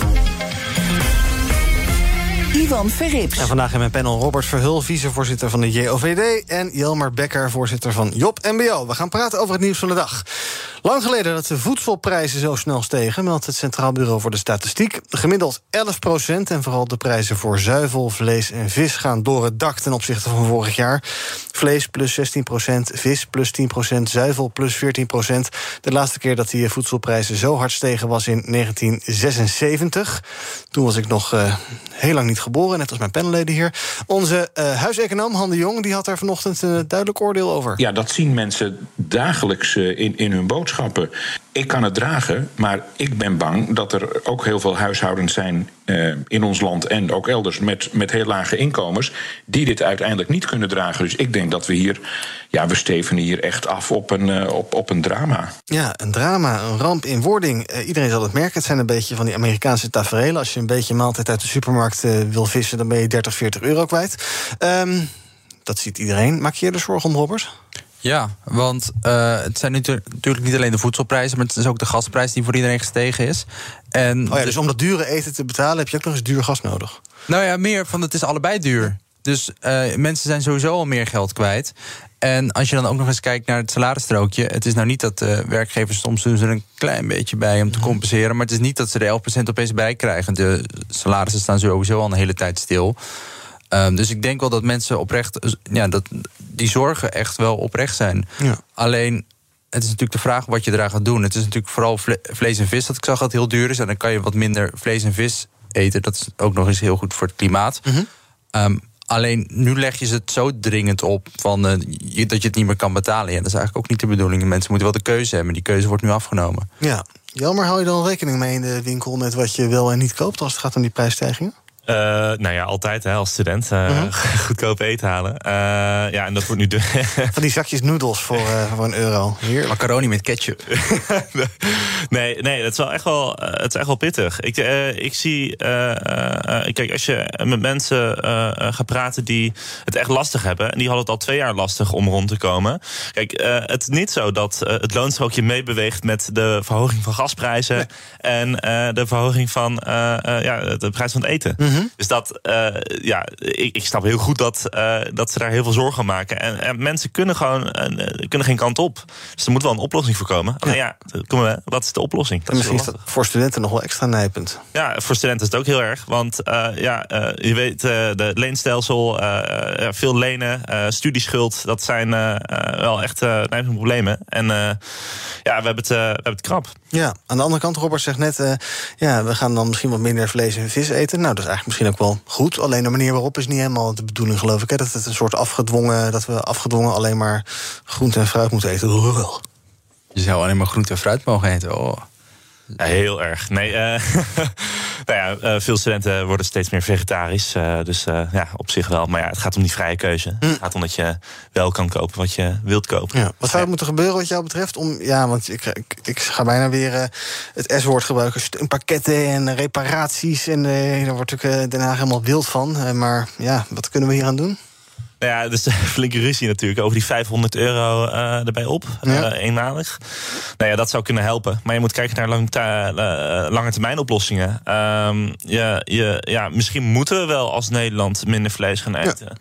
Ivan Verrips. En vandaag in mijn panel Robert Verhul, vicevoorzitter van de J O V D... en Jelmer Becker, voorzitter van Job M B O. We gaan praten over het nieuws van de dag. Lang geleden dat de voedselprijzen zo snel stegen, meldt het Centraal Bureau voor de Statistiek. Gemiddeld elf procent en vooral de prijzen voor zuivel, vlees en vis gaan door het dak ten opzichte van vorig jaar. Vlees plus zestien procent, vis plus tien procent, zuivel plus veertien procent. De laatste keer dat die voedselprijzen zo hard stegen was in negentien zesenzeventig. Toen was ik nog uh, heel lang niet geboren, net als mijn panelleden hier. Onze uh, huiseconoom Han de Jong die had daar vanochtend een duidelijk oordeel over. Ja, dat zien mensen dagelijks uh, in, in hun boodschappen. Ik kan het dragen, maar ik ben bang dat er ook heel veel huishoudens zijn uh, in ons land en ook elders met, met heel lage inkomens die dit uiteindelijk niet kunnen dragen. Dus ik denk dat we hier, ja, we stevenen hier echt af op een, uh, op, op een drama. Ja, een drama, een ramp in wording. Uh, iedereen zal het merken. Het zijn een beetje van die Amerikaanse taferelen. Als je een beetje maaltijd uit de supermarkt uh, wil vissen, dan ben je dertig, veertig euro kwijt. Um, dat ziet iedereen. Maak je je er zorgen om, Robert? Ja, want uh, het zijn natuurlijk niet alleen de voedselprijzen, maar het is ook de gasprijs die voor iedereen gestegen is. En oh ja, dus om dat dure eten te betalen heb je ook nog eens duur gas nodig. Nou ja, meer van het is allebei duur. Dus uh, mensen zijn sowieso al meer geld kwijt. En als je dan ook nog eens kijkt naar het salarisstrookje, het is nou niet dat uh, werkgevers soms doen ze er een klein beetje bij om te compenseren, maar het is niet dat ze er elf procent opeens bij krijgen. De salarissen staan sowieso al een hele tijd stil. Um, dus ik denk wel dat mensen oprecht, ja, dat die zorgen echt wel oprecht zijn. Ja. Alleen, het is natuurlijk de vraag wat je eraan gaat doen. Het is natuurlijk vooral vle- vlees en vis dat ik zag dat heel duur is. En dan kan je wat minder vlees en vis eten. Dat is ook nog eens heel goed voor het klimaat. Mm-hmm. Um, alleen, nu leg je ze het zo dringend op van, uh, je, dat je het niet meer kan betalen. Ja, dat is eigenlijk ook niet de bedoeling. Mensen moeten wel de keuze hebben. Die keuze wordt nu afgenomen. Ja, Jelmer, hou je dan rekening mee in de winkel met wat je wel en niet koopt als het gaat om die prijsstijgingen? Uh, nou ja, altijd hè, als student uh, uh-huh. goedkoop eten halen. Uh, ja, en dat wordt nu de van die zakjes noedels voor, uh, voor een euro. Heerlijk. Macaroni met ketchup. nee, nee, het is wel echt wel, uh, het is echt wel pittig. Ik, uh, ik zie, uh, uh, kijk, als je met mensen uh, gaat praten die het echt lastig hebben, en die hadden het al twee jaar lastig om rond te komen. Kijk, uh, het is niet zo dat uh, het loonstrookje meebeweegt met de verhoging van gasprijzen nee. en uh, de verhoging van uh, uh, ja, de prijs van het eten. Mm-hmm. Mm-hmm. Dus dat, uh, ja, ik, ik snap heel goed dat, uh, dat ze daar heel veel zorgen aan maken. En, en mensen kunnen gewoon uh, kunnen geen kant op. Dus er moet wel een oplossing voor komen. Ja. Alleen ja, kom maar, wat is de oplossing? Dat en misschien is, is dat voor studenten nog wel extra nijpend. Ja, voor studenten is het ook heel erg. Want uh, ja, uh, je weet, uh, de leenstelsel, uh, uh, veel lenen, uh, studieschuld, dat zijn uh, uh, wel echt uh, nijpende problemen. En uh, ja, we hebben het, uh, we hebben het krap. Ja, aan de andere kant, Robert zegt net, uh, ja, we gaan dan misschien wat minder vlees en vis eten. Nou, dat is eigenlijk misschien ook wel goed. Alleen de manier waarop is niet helemaal de bedoeling, geloof ik. Hè? Dat het een soort afgedwongen, dat we afgedwongen alleen maar groente en fruit moeten eten. Je zou alleen maar groente en fruit mogen eten. Oh. Ja, heel erg. Nee, uh, nou ja, uh, veel studenten worden steeds meer vegetarisch. Uh, dus uh, ja, op zich wel. Maar ja, het gaat om die vrije keuze. Hm. Het gaat om dat je wel kan kopen wat je wilt kopen. Ja. Wat zou er moeten gebeuren wat jou betreft? Om, ja, want ik, ik, ik ga bijna weer uh, het S-woord gebruiken. Steunpakketten en reparaties. En uh, daar wordt natuurlijk uh, Den Haag helemaal wild van. Uh, maar ja, wat kunnen we hier aan doen? Nou ja, dus een flinke ruzie natuurlijk over die vijfhonderd euro uh, erbij op, ja. uh, eenmalig. Nou ja, dat zou kunnen helpen. Maar je moet kijken naar lang ta- uh, lange termijn oplossingen. Um, je, je, ja, misschien moeten we wel als Nederland minder vlees gaan eten. Ja.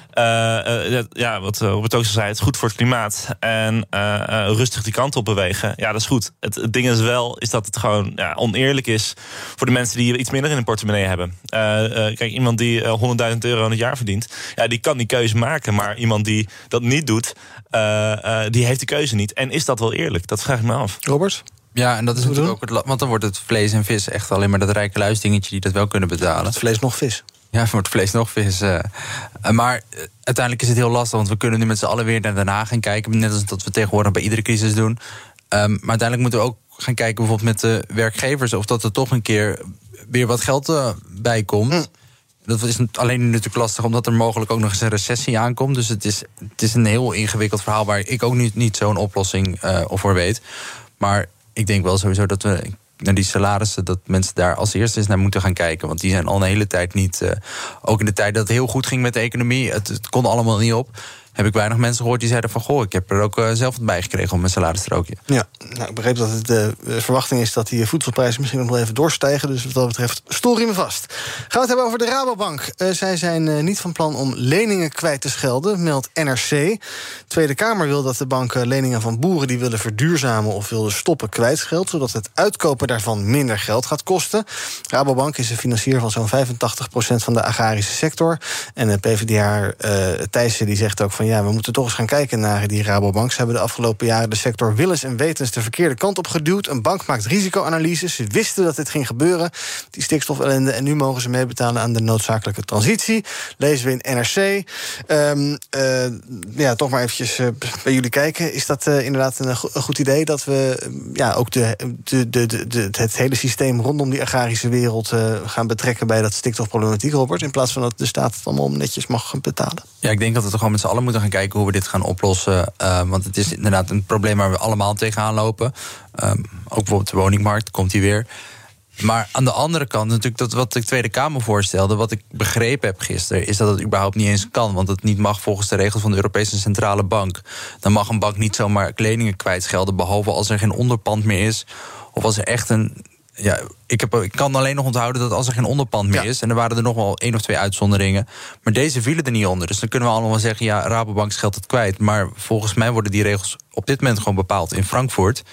Uh, uh, ja, wat Robert ook zei, het is goed voor het klimaat. En uh, uh, rustig die kant op bewegen. Ja, dat is goed. Het, het ding is wel is dat het gewoon ja, oneerlijk is voor de mensen die iets minder in hun portemonnee hebben. Uh, uh, kijk, iemand die uh, honderdduizend euro in het jaar verdient, ja, die kan die keuze maken. Maar iemand die dat niet doet, uh, uh, die heeft die keuze niet. En is dat wel eerlijk? Dat vraag ik me af. Robert? Ja, en dat is natuurlijk ook het, want dan wordt het vlees en vis echt alleen maar dat rijke luisdingetje die dat wel kunnen betalen. Het vlees nog vis. Ja, voor het vlees nog vis. Uh, maar uh, uiteindelijk is het heel lastig, want we kunnen nu met z'n allen weer naar Den Haag gaan kijken. Net als dat we tegenwoordig bij iedere crisis doen. Um, maar uiteindelijk moeten we ook gaan kijken bijvoorbeeld met de werkgevers of dat er toch een keer weer wat geld uh, bij komt. Mm. Dat is alleen nu natuurlijk lastig, omdat er mogelijk ook nog eens een recessie aankomt. Dus het is, het is een heel ingewikkeld verhaal waar ik ook niet, niet zo'n oplossing uh, voor weet. Maar ik denk wel sowieso dat we naar die salarissen, dat mensen daar als eerste eens naar moeten gaan kijken. Want die zijn al een hele tijd niet, uh, ook in de tijd dat het heel goed ging met de economie, het, het kon allemaal niet op, heb ik weinig mensen gehoord die zeiden van goh, ik heb er ook uh, zelf wat bij gekregen om mijn salarisstrookje. Ja, nou, ik begreep dat het de uh, verwachting is dat die voedselprijzen misschien nog wel even doorstijgen. Dus wat dat betreft, story me vast. Gaan we het hebben over de Rabobank. Uh, zij zijn uh, niet van plan om leningen kwijt te schelden, meldt N R C. De Tweede Kamer wil dat de bank uh, leningen van boeren die willen verduurzamen of willen stoppen kwijtscheldt, zodat het uitkopen daarvan minder geld gaat kosten. Rabobank is een financier van zo'n vijfentachtig procent van de agrarische sector. En de PvdA uh, Thijssen die zegt ook van ja, we moeten toch eens gaan kijken naar die Rabobank. Ze hebben de afgelopen jaren de sector willens en wetens de verkeerde kant op geduwd. Een bank maakt risicoanalyses. Ze wisten dat dit ging gebeuren, die stikstofellende, en nu mogen ze meebetalen aan de noodzakelijke transitie. Lezen we in N R C. Um, uh, ja, toch maar eventjes uh, bij jullie kijken. Is dat uh, inderdaad een, go- een goed idee dat we uh, ja, ook de, de, de, de, de, het hele systeem rondom die agrarische wereld uh, gaan betrekken bij dat stikstofproblematiek, Robert, in plaats van dat de staat het allemaal netjes mag betalen? Ja, ik denk dat we toch gewoon met z'n allen moeten gaan kijken hoe we dit gaan oplossen. Uh, want het is inderdaad een probleem waar we allemaal tegenaan lopen. Um, ook bijvoorbeeld de woningmarkt, komt die weer. Maar aan de andere kant, natuurlijk dat wat de Tweede Kamer voorstelde, wat ik begrepen heb gisteren, is dat het überhaupt niet eens kan. Want het niet mag volgens de regels van de Europese Centrale Bank. Dan mag een bank niet zomaar leningen kwijtschelden, behalve als er geen onderpand meer is. Of als er echt een. Ja, ik, heb, ik kan alleen nog onthouden dat als er geen onderpand meer ja. is, en er waren er nog wel één of twee uitzonderingen, maar deze vielen er niet onder. Dus dan kunnen we allemaal zeggen, ja, Rabobank scheldt het kwijt. Maar volgens mij worden die regels op dit moment gewoon bepaald in Frankfurt.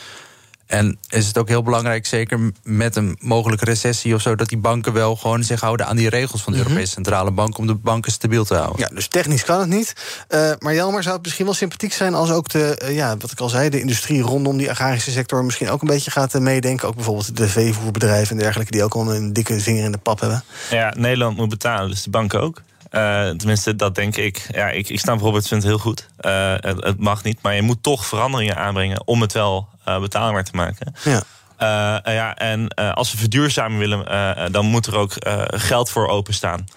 En is het ook heel belangrijk, zeker met een mogelijke recessie of zo, dat die banken wel gewoon zich houden aan die regels van de mm-hmm. Europese Centrale Bank om de banken stabiel te houden. Ja, dus technisch kan het niet. Uh, maar Jelmer, zou het misschien wel sympathiek zijn als ook de, uh, ja, wat ik al zei, de industrie rondom die agrarische sector misschien ook een beetje gaat uh, meedenken. Ook bijvoorbeeld de veevoerbedrijven en dergelijke, die ook al een dikke vinger in de pap hebben. Ja, Nederland moet betalen, dus de banken ook. Uh, tenminste, dat denk ik. Ja, ik, ik snap Robert vindt het heel goed. Uh, het, het mag niet, maar je moet toch veranderingen aanbrengen om het wel uh, betaalbaar te maken. Ja. Uh, ja, en uh, als we verduurzamen willen, uh, dan moet er ook uh, geld voor openstaan.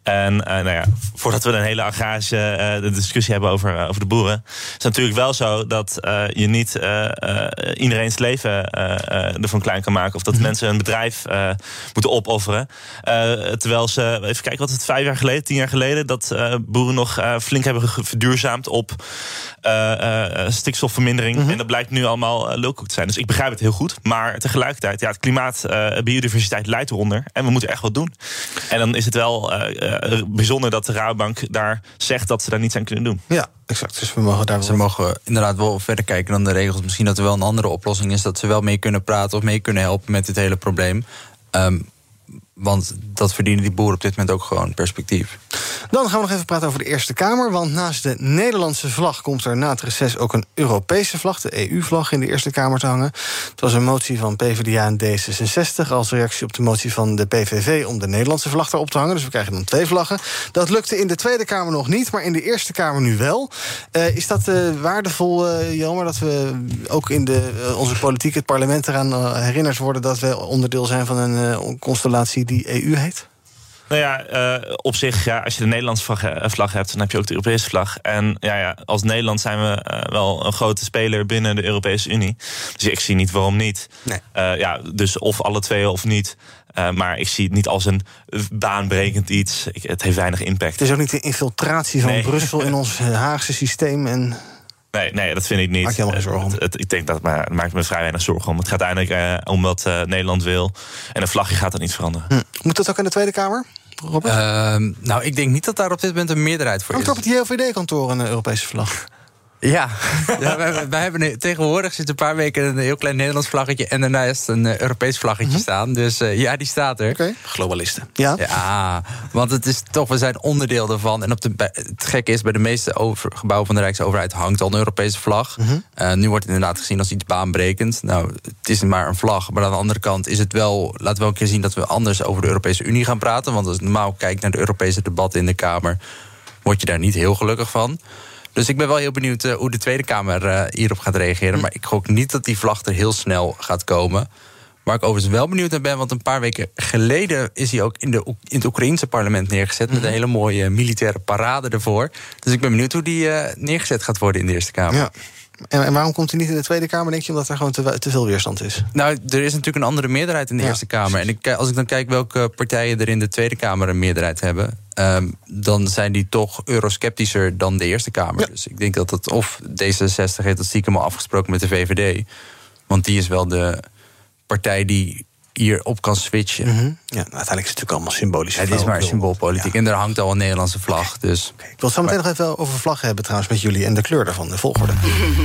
En uh, nou ja, voordat we een hele agrarische uh, discussie hebben over, uh, over de boeren, is het natuurlijk wel zo dat uh, je niet uh, uh, iedereen's leven uh, uh, ervan klein kan maken. Of dat mm-hmm. mensen hun bedrijf uh, moeten opofferen. Uh, terwijl ze, even kijken, wat is het, vijf jaar geleden, tien jaar geleden, dat uh, boeren nog uh, flink hebben verduurzaamd op uh, uh, stikstofvermindering. Mm-hmm. En dat blijkt nu allemaal uh, lulkoek te zijn. Dus ik begrijp het heel goed. Maar tegelijkertijd, ja, het klimaat, uh, biodiversiteit leidt eronder. En we moeten echt wat doen. En dan is het wel uh, uh, bijzonder dat de Rabobank daar zegt dat ze daar niets aan kunnen doen. Ja, exact. Dus we mogen daar wel... Ze mogen inderdaad wel verder kijken dan de regels. Misschien dat er wel een andere oplossing is, dat ze wel mee kunnen praten of mee kunnen helpen met dit hele probleem. Um, Want dat verdienen die boeren op dit moment ook gewoon perspectief. Dan gaan we nog even praten over de Eerste Kamer. Want naast de Nederlandse vlag komt er na het reces ook een Europese vlag, de E U-vlag, in de Eerste Kamer te hangen. Het was een motie van PvdA en D zesenzestig als reactie op de motie van de P V V om de Nederlandse vlag daarop te hangen. Dus we krijgen dan twee vlaggen. Dat lukte in de Tweede Kamer nog niet, maar in de Eerste Kamer nu wel. Uh, is dat uh, waardevol, uh, Jelmer, dat we ook in de, uh, onze politiek, het parlement, eraan uh, herinnerd worden dat we onderdeel zijn van een uh, constellatie die E U heet? Nou ja, uh, op zich, ja, als je de Nederlandse vlag, uh, vlag hebt, dan heb je ook de Europese vlag. En ja, ja, als Nederland zijn we uh, wel een grote speler binnen de Europese Unie. Dus ik zie niet waarom niet. Nee. Uh, ja, dus of alle twee of niet. Uh, maar ik zie het niet als een baanbrekend iets. Ik, het heeft weinig impact. Het is ook niet de infiltratie van nee. Brussel in ons Haagse systeem en... Nee, nee, dat vind ik niet. Maak je helemaal geen zorgen om? Het, het, ik denk dat het maakt me vrij weinig zorgen om. Het gaat uiteindelijk uh, om wat uh, Nederland wil. En een vlagje gaat dat niet veranderen. Hm. Moet dat ook in de Tweede Kamer, Robert? Uh, nou, ik denk niet dat daar op dit moment een meerderheid voor is. Hangt op het J O V D-kantoor een Europese vlag? Ja, ja wij, wij hebben tegenwoordig zit een paar weken een heel klein Nederlands vlaggetje en daarnaast een uh, Europees vlaggetje mm-hmm. staan. Dus uh, ja, die staat er. Okay. Globalisten. Ja. Ja, want het is toch, we zijn onderdeel ervan. En op de, het gekke is, bij de meeste over, gebouwen van de Rijksoverheid hangt al een Europese vlag. Mm-hmm. Uh, nu wordt het inderdaad gezien als iets baanbrekend. Nou, het is maar een vlag. Maar aan de andere kant is het wel, laten we wel een keer zien dat we anders over de Europese Unie gaan praten. Want als je normaal kijkt naar de Europese debatten in de Kamer, word je daar niet heel gelukkig van. Dus ik ben wel heel benieuwd uh, hoe de Tweede Kamer uh, hierop gaat reageren. Maar ik gok niet dat die vlag er heel snel gaat komen. Waar ik overigens wel benieuwd naar ben, want een paar weken geleden is hij ook in, de, in het Oekraïense parlement neergezet. Mm-hmm. Met een hele mooie militaire parade ervoor. Dus ik ben benieuwd hoe die uh, neergezet gaat worden in de Eerste Kamer. Ja. En, en waarom komt hij niet in de Tweede Kamer, denk je? Omdat er gewoon te, te veel weerstand is? Nou, er is natuurlijk een andere meerderheid in de ja, Eerste Kamer. En ik, als ik dan kijk welke partijen er in de Tweede Kamer een meerderheid hebben, Um, dan zijn die toch eurosceptischer dan de Eerste Kamer. Ja. Dus ik denk dat het, of D zesenzestig heeft dat stiekem al afgesproken met de V V D. Want die is wel de partij die hier op kan switchen. Mm-hmm. Ja, nou, uiteindelijk is het natuurlijk allemaal symbolisch. Ja, het is maar symboolpolitiek. Ja. En er hangt al een Nederlandse vlag. Dus. Okay. Ik wil het zo meteen maar... nog even over vlaggen hebben trouwens met jullie en de kleur daarvan, de volgorde.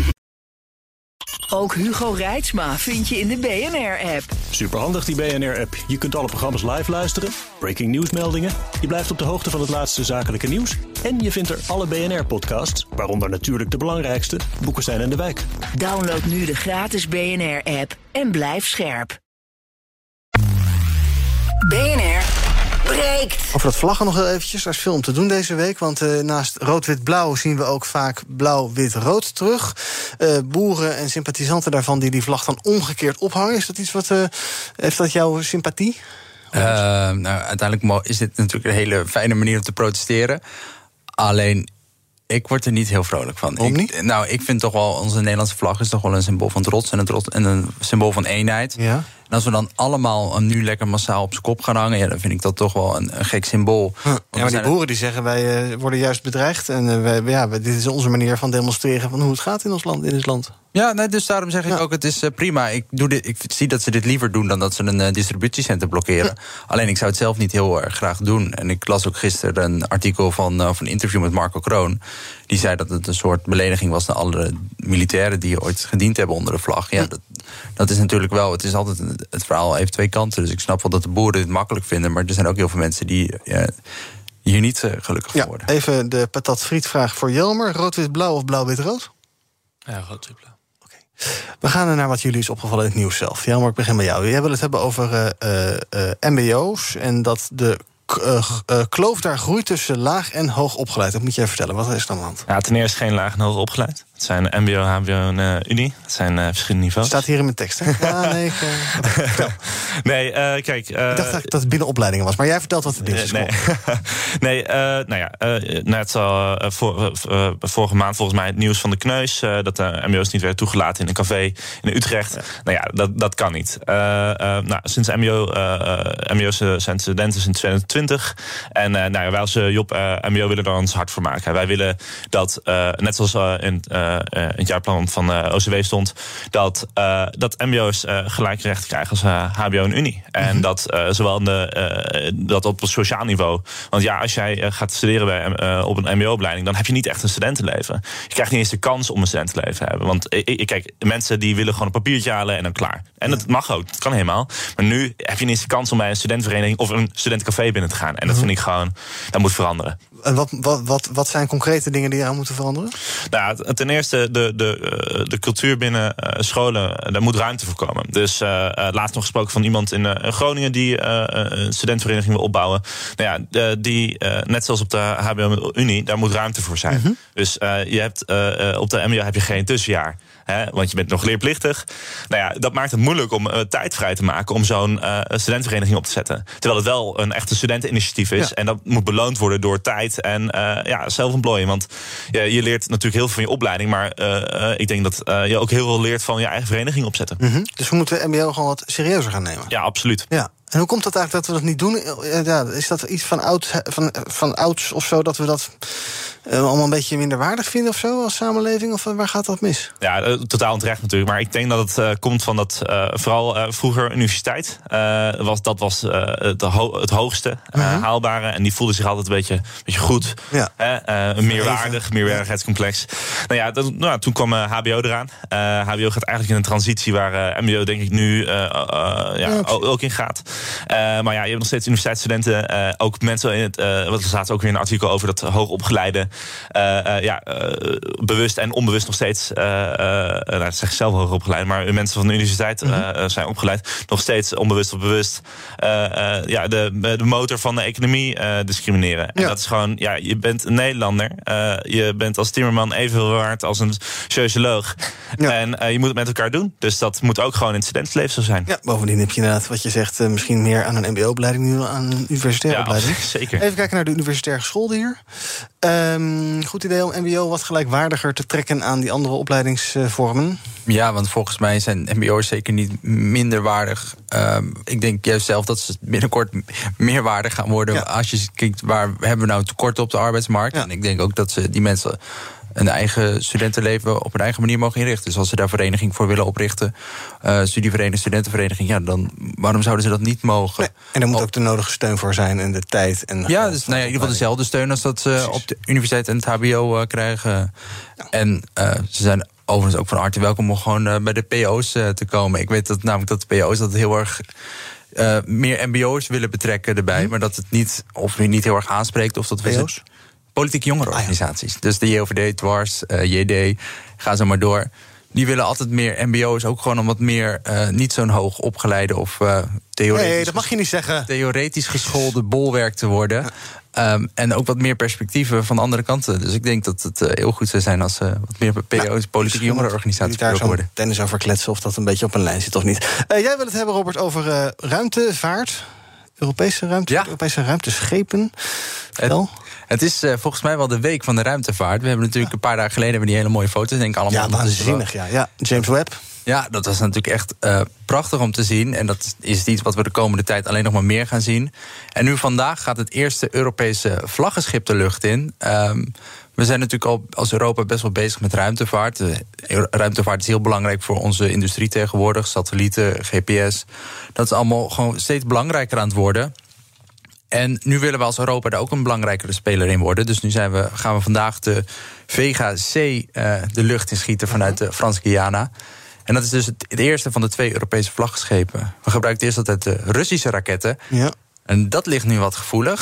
Ook Hugo Reitsma vind je in de B N R-app. Superhandig die B N R-app. Je kunt alle programma's live luisteren, breaking nieuwsmeldingen, je blijft op de hoogte van het laatste zakelijke nieuws en je vindt er alle B N R-podcasts, waaronder natuurlijk de belangrijkste, Boekenstein en de Wijk. Download nu de gratis B N R-app en blijf scherp. B N R breekt. Over dat vlaggen nog heel eventjes. Er is veel om te doen deze week. Want uh, naast rood-wit-blauw zien we ook vaak blauw-wit-rood terug. Uh, boeren en sympathisanten daarvan die die vlag dan omgekeerd ophangen. Is dat iets wat... Uh, heeft dat jouw sympathie? Uh, nou, uiteindelijk is dit natuurlijk een hele fijne manier om te protesteren. Alleen, ik word er niet heel vrolijk van. Waarom niet? Ik, nou, ik vind toch wel, onze Nederlandse vlag is toch wel een symbool van trots en een, trots, en een symbool van eenheid. Ja. En als we dan allemaal nu lekker massaal op z'n kop gaan hangen, ja, dan vind ik dat toch wel een, een gek symbool. Huh. Ja, maar die boeren die zeggen, wij uh, worden juist bedreigd. En uh, wij, ja, dit is onze manier van demonstreren van hoe het gaat in ons land. In ons land. Ja, nee, dus daarom zeg ik ja. ook, het is uh, prima. Ik, doe dit, ik zie dat ze dit liever doen dan dat ze een uh, distributiecentrum blokkeren. Ja. Alleen, ik zou het zelf niet heel erg graag doen. En ik las ook gisteren een artikel van, uh, of een interview met Marco Kroon. Die zei dat het een soort belediging was naar alle militairen die ooit gediend hebben onder de vlag. Ja, dat, dat is natuurlijk wel, het is altijd, het verhaal heeft twee kanten. Dus ik snap wel dat de boeren dit makkelijk vinden. Maar er zijn ook heel veel mensen die ja, hier niet uh, gelukkig ja, voor worden. Even de patat friet vraag voor Jelmer. Rood-wit-blauw of blauw-wit-rood? Ja, rood-wit-blauw. We gaan naar wat jullie is opgevallen in het nieuws zelf. Jelmer, ik begin bij jou. Jij wil het hebben over uh, uh, M B O's en dat de uh, uh, kloof daar groeit tussen laag en hoog opgeleid. Dat moet je even vertellen. Wat is er aan de hand? Ja, ten eerste geen laag en hoog opgeleid. Het zijn M B O, H B O en uh, Unie. Het zijn uh, verschillende niveaus. Staat hier in mijn tekst, hè? Ja, nee. Ik, uh... Nee, uh, kijk... Uh, ik dacht dat het binnen opleidingen was, maar jij vertelt wat het is. Nee, nee uh, nou ja, uh, net al uh, voor, uh, vorige maand volgens mij het nieuws van de Kneus... Uh, dat de M B O's niet werden toegelaten in een café in Utrecht. Ja. Nou ja, dat, dat kan niet. Uh, uh, nou, sinds M B O, uh, M B O's zijn studenten sinds twintig twintig. En uh, nou ja, wij als Job uh, M B O willen er ons hard voor maken. Wij willen dat, uh, net zoals uh, in, uh, in het jaarplan van uh, O C W stond... dat, uh, dat M B O's uh, gelijk recht krijgen als uh, H B O en Unie. En mm-hmm. dat uh, zowel de, uh, dat op het sociaal niveau. Want ja, als jij uh, gaat studeren bij, uh, op een M B O-opleiding... dan heb je niet echt een studentenleven. Je krijgt niet eens de kans om een studentenleven te hebben. Want uh, kijk, mensen die willen gewoon een papiertje halen en dan klaar. En dat mag ook, dat kan helemaal. Maar nu heb je niet eens de kans om bij een studentenvereniging... of een studentencafé binnen te gaan. En dat mm-hmm. vind ik gewoon, dat moet veranderen. En wat, wat, wat, wat zijn concrete dingen die aan moeten veranderen? Nou, ten eerste, de, de, de cultuur binnen uh, scholen, daar moet ruimte voor komen. Dus uh, laatst nog gesproken van iemand in uh, Groningen... die uh, een studentenvereniging wil opbouwen. Nou ja, die, uh, net zoals op de H B O-Unie, daar moet ruimte voor zijn. Mm-hmm. Dus uh, je hebt, uh, op de M B O heb je geen tussenjaar. Hè, want je bent nog leerplichtig. Nou ja, dat maakt het moeilijk om uh, tijd vrij te maken... om zo'n uh, studentenvereniging op te zetten. Terwijl het wel een echte studenteninitiatief is. Ja. En dat moet beloond worden door tijd en uh, ja, zelfontplooiing. Want ja, je leert natuurlijk heel veel van je opleiding... maar uh, uh, ik denk dat uh, je ook heel veel leert van je eigen vereniging opzetten. Mm-hmm. Dus we moeten M B O gewoon wat serieuzer gaan nemen? Ja, absoluut. Ja. En hoe komt het eigenlijk dat we dat niet doen? Ja, is dat iets van, oud, van, van ouds of zo, dat we dat uh, allemaal een beetje minder waardig vinden of zo als samenleving? Of waar gaat dat mis? Ja, uh, totaal onterecht natuurlijk. Maar ik denk dat het uh, komt van dat uh, vooral uh, vroeger universiteit. Uh, was, dat was uh, het, ho- het hoogste uh, mm-hmm. haalbare. En die voelde zich altijd een beetje, een beetje goed. Ja. Uh, uh, meerwaardig, meerwaardigheidscomplex. Nou ja, dat, nou, toen kwam uh, H B O eraan. Uh, H B O gaat eigenlijk in een transitie waar uh, M B O denk ik nu uh, uh, ja, ja, ook in gaat. Uh, maar ja, je hebt nog steeds universiteitsstudenten. Uh, ook mensen in het. Uh, wat er staat ook weer een artikel over dat hoogopgeleide. Uh, uh, ja, uh, bewust en onbewust nog steeds. Uh, uh, nou, dat zeg ik zelf hoogopgeleid. Maar mensen van de universiteit uh, mm-hmm. zijn opgeleid. Nog steeds onbewust of bewust. Uh, uh, ja, de, de motor van de economie uh, discrimineren. En ja. dat is gewoon. Ja, je bent een Nederlander. Uh, je bent als timmerman evenveel waard als een socioloog. Ja. En uh, je moet het met elkaar doen. Dus dat moet ook gewoon in het studentenleven zo zijn. Ja, bovendien heb je inderdaad wat je zegt. Uh, misschien meer aan een M B O-opleiding nu dan aan een universitaire ja, opleiding. Zeker. Even kijken naar de universitair gescholden hier. Um, goed idee om M B O wat gelijkwaardiger te trekken aan die andere opleidingsvormen. Ja, want volgens mij zijn M B O's zeker niet minder waardig. Um, ik denk juist zelf dat ze binnenkort meer waardig gaan worden. Ja. Als je kijkt, waar hebben we nou tekort op de arbeidsmarkt? Ja. En ik denk ook dat ze die mensen een eigen studentenleven op een eigen manier mogen inrichten. Dus als ze daar vereniging voor willen oprichten, uh, studievereniging, studentenvereniging, ja, dan waarom zouden ze dat niet mogen? Nee, en er moet ook de nodige steun voor zijn en de tijd. En ja, dus, nou ja, in ieder geval dezelfde steun als dat ze op de universiteit en het H B O uh, krijgen. Ja. En uh, ze zijn overigens ook van harte welkom om gewoon uh, bij de P O's uh, te komen. Ik weet dat namelijk dat de P O's dat heel erg uh, meer M B O's willen betrekken erbij, hm. maar dat het niet of niet heel erg aanspreekt of dat P O's. Politieke jongerenorganisaties. Ah, ja. Dus de J O V D, Dwars, uh, J D, ga zo maar door. Die willen altijd meer M B O's, ook gewoon om wat meer uh, niet zo'n hoog opgeleide of uh, theoretisch, nee, dat mag je niet zeggen. theoretisch geschoolde bolwerk te worden. Ja. Um, en ook wat meer perspectieven van andere kanten. Dus ik denk dat het uh, heel goed zou zijn als uh, wat meer P O's, nou, politieke jongerenorganisaties daar worden. Zo tennis over kletsen of dat een beetje op een lijn zit of niet. Uh, jij wil het hebben, Robert, over uh, ruimtevaart. Europese ruimte, ja. Europese ruimteschepen. Wel? Het is uh, volgens mij wel de week van de ruimtevaart. We hebben natuurlijk een paar dagen geleden hebben die hele mooie foto's, denk ik, allemaal. Ja, waanzinnig, ja. ja. James Webb. Ja, dat was natuurlijk echt uh, prachtig om te zien. En dat is iets wat we de komende tijd alleen nog maar meer gaan zien. En nu vandaag gaat het eerste Europese vlaggenschip de lucht in. Um, we zijn natuurlijk al als Europa best wel bezig met ruimtevaart. De ruimtevaart is heel belangrijk voor onze industrie tegenwoordig. Satellieten, G P S. Dat is allemaal gewoon steeds belangrijker aan het worden. En nu willen we als Europa daar ook een belangrijkere speler in worden. Dus nu zijn we, gaan we vandaag de Vega C uh, de lucht in schieten vanuit de Frans-Guyana. En dat is dus het, het eerste van de twee Europese vlaggenschepen. We gebruiken eerst altijd de Russische raketten. Ja. En dat ligt nu wat gevoelig.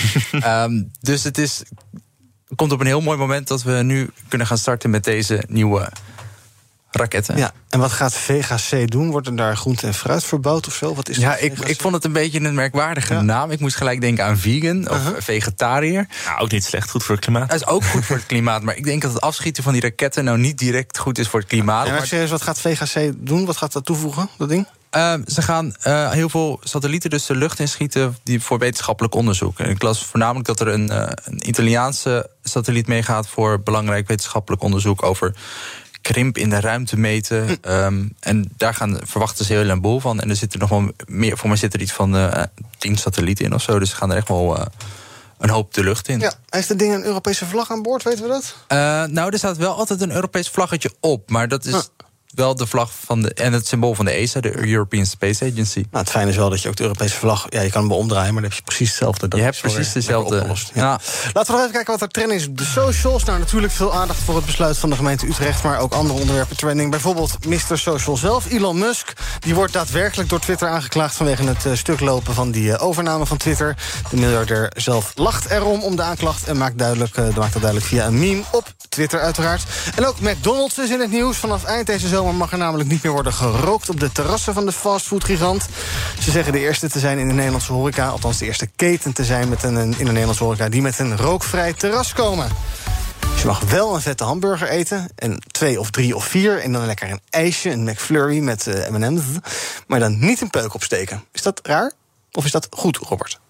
um, dus het is, komt op een heel mooi moment dat we nu kunnen gaan starten met deze nieuwe raketten. Ja, en wat gaat V G C doen? Wordt er daar groente en fruit verbouwd of zo? Wat is ja, ik, ik vond het een beetje een merkwaardige ja. naam. Ik moest gelijk denken aan vegan of uh-huh. vegetariër. Nou, ook niet slecht, goed voor het klimaat. Dat is ook goed voor het klimaat, maar ik denk dat het afschieten van die raketten nou niet direct goed is voor het klimaat. Ja, maar serieus, wat gaat V G C doen? Wat gaat dat toevoegen, dat ding? Uh, ze gaan uh, heel veel satellieten dus de lucht inschieten die voor wetenschappelijk onderzoek. En ik las voornamelijk dat er een, uh, een Italiaanse satelliet meegaat voor belangrijk wetenschappelijk onderzoek over krimp in de ruimte meten. Hm. Um, en daar gaan verwachten ze heel een boel van. En er zitten nog wel meer, voor mij zit er iets van uh, tien satellieten in of zo. Dus ze gaan er echt wel uh, een hoop de lucht in. Ja, heeft dat ding een Europese vlag aan boord, weten we dat? Uh, nou, er staat wel altijd een Europees vlaggetje op, maar dat is Huh. wel de vlag van de en het symbool van de E S A, de European Space Agency. Nou, het fijne is wel dat je ook de Europese vlag, ja, je kan hem wel omdraaien, maar dan heb je precies hetzelfde. Dat je hebt precies dezelfde. Ja. Ja. Laten we nog even kijken wat er trending is op de socials. Nou, natuurlijk veel aandacht voor het besluit van de gemeente Utrecht, maar ook andere onderwerpen trending. Bijvoorbeeld mister Social zelf, Elon Musk. Die wordt daadwerkelijk door Twitter aangeklaagd vanwege het uh, stuk lopen van die uh, overname van Twitter. De miljardair zelf lacht erom om de aanklacht en maakt, duidelijk, uh, maakt dat duidelijk via een meme op Twitter uiteraard. En ook McDonald's is in het nieuws. Vanaf eind deze zomer mag er namelijk niet meer worden gerookt op de terrassen van de fastfoodgigant. Ze zeggen de eerste te zijn in de Nederlandse horeca, althans de eerste keten te zijn met een, in de Nederlandse horeca die met een rookvrij terras komen. Dus je mag wel een vette hamburger eten, en twee of drie of vier, en dan lekker een ijsje, een McFlurry met uh, M en M's, maar dan niet een peuk opsteken. Is dat raar? Of is dat goed, Robert?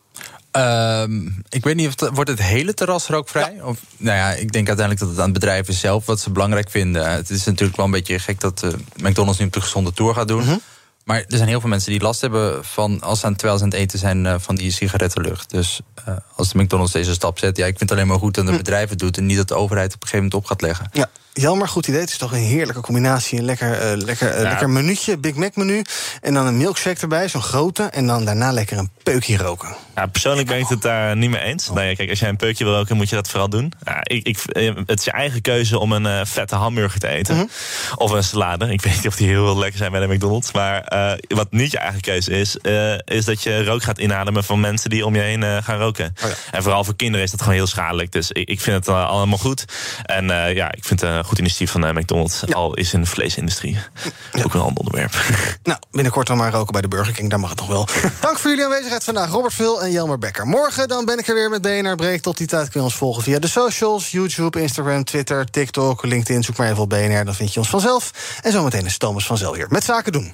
Um, ik weet niet of het, wordt het hele terras rookvrij? Ja. Of, nou ja, ik denk uiteindelijk dat het aan het bedrijf is zelf wat ze belangrijk vinden. Het is natuurlijk wel een beetje gek dat uh, McDonald's nu op de gezonde tour gaat doen. Mm-hmm. Maar er zijn heel veel mensen die last hebben van als ze aan, terwijl ze aan het eten zijn uh, van die sigarettenlucht. Dus uh, als de McDonald's deze stap zet, ja, ik vind het alleen maar goed dat het bedrijf het doet en niet dat de overheid op een gegeven moment op gaat leggen. Ja. Jammer, goed idee. Het is toch een heerlijke combinatie. Een lekker, uh, lekker, uh, ja. lekker menuutje, Big Mac menu. En dan een milkshake erbij, zo'n grote. En dan daarna lekker een peukje roken. Ja, persoonlijk ben ik het daar niet mee eens. Oh. Nou ja, kijk, als jij een peukje wil roken, moet je dat vooral doen. Ja, ik, ik, het is je eigen keuze om een uh, vette hamburger te eten. Mm-hmm. Of een salade. Ik weet niet of die heel lekker zijn bij de McDonald's. Maar uh, wat niet je eigen keuze is, uh, is dat je rook gaat inademen van mensen die om je heen uh, gaan roken. Oh ja. En vooral voor kinderen is dat gewoon heel schadelijk. Dus ik, ik vind het uh, allemaal goed. En uh, ja, ik vind het een goed initiatief van uh, McDonald's. Ja. Al is in de vleesindustrie ja. ook een ander onderwerp. Nou, binnenkort dan maar roken bij de Burger King. Daar mag het nog wel. Dank voor jullie aanwezigheid vandaag, Robert Veel en Jelmer Becker. Morgen dan ben ik er weer met B N R Break. Tot die tijd kun je ons volgen via de socials. YouTube, Instagram, Twitter, TikTok, LinkedIn. Zoek maar even op B N R, dan vind je ons vanzelf. En zometeen is Thomas van Zel hier met Zaken doen.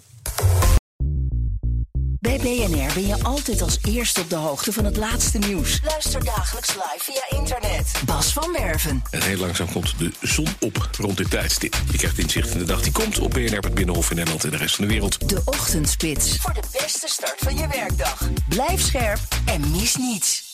Bij B N R ben je altijd als eerste op de hoogte van het laatste nieuws. Luister dagelijks live via internet. Bas van Werven. En heel langzaam komt de zon op rond dit tijdstip. Je krijgt inzicht in de dag die komt op B N R, het Binnenhof in Nederland en de rest van de wereld. De Ochtendspits. Voor de beste start van je werkdag. Blijf scherp en mis niets.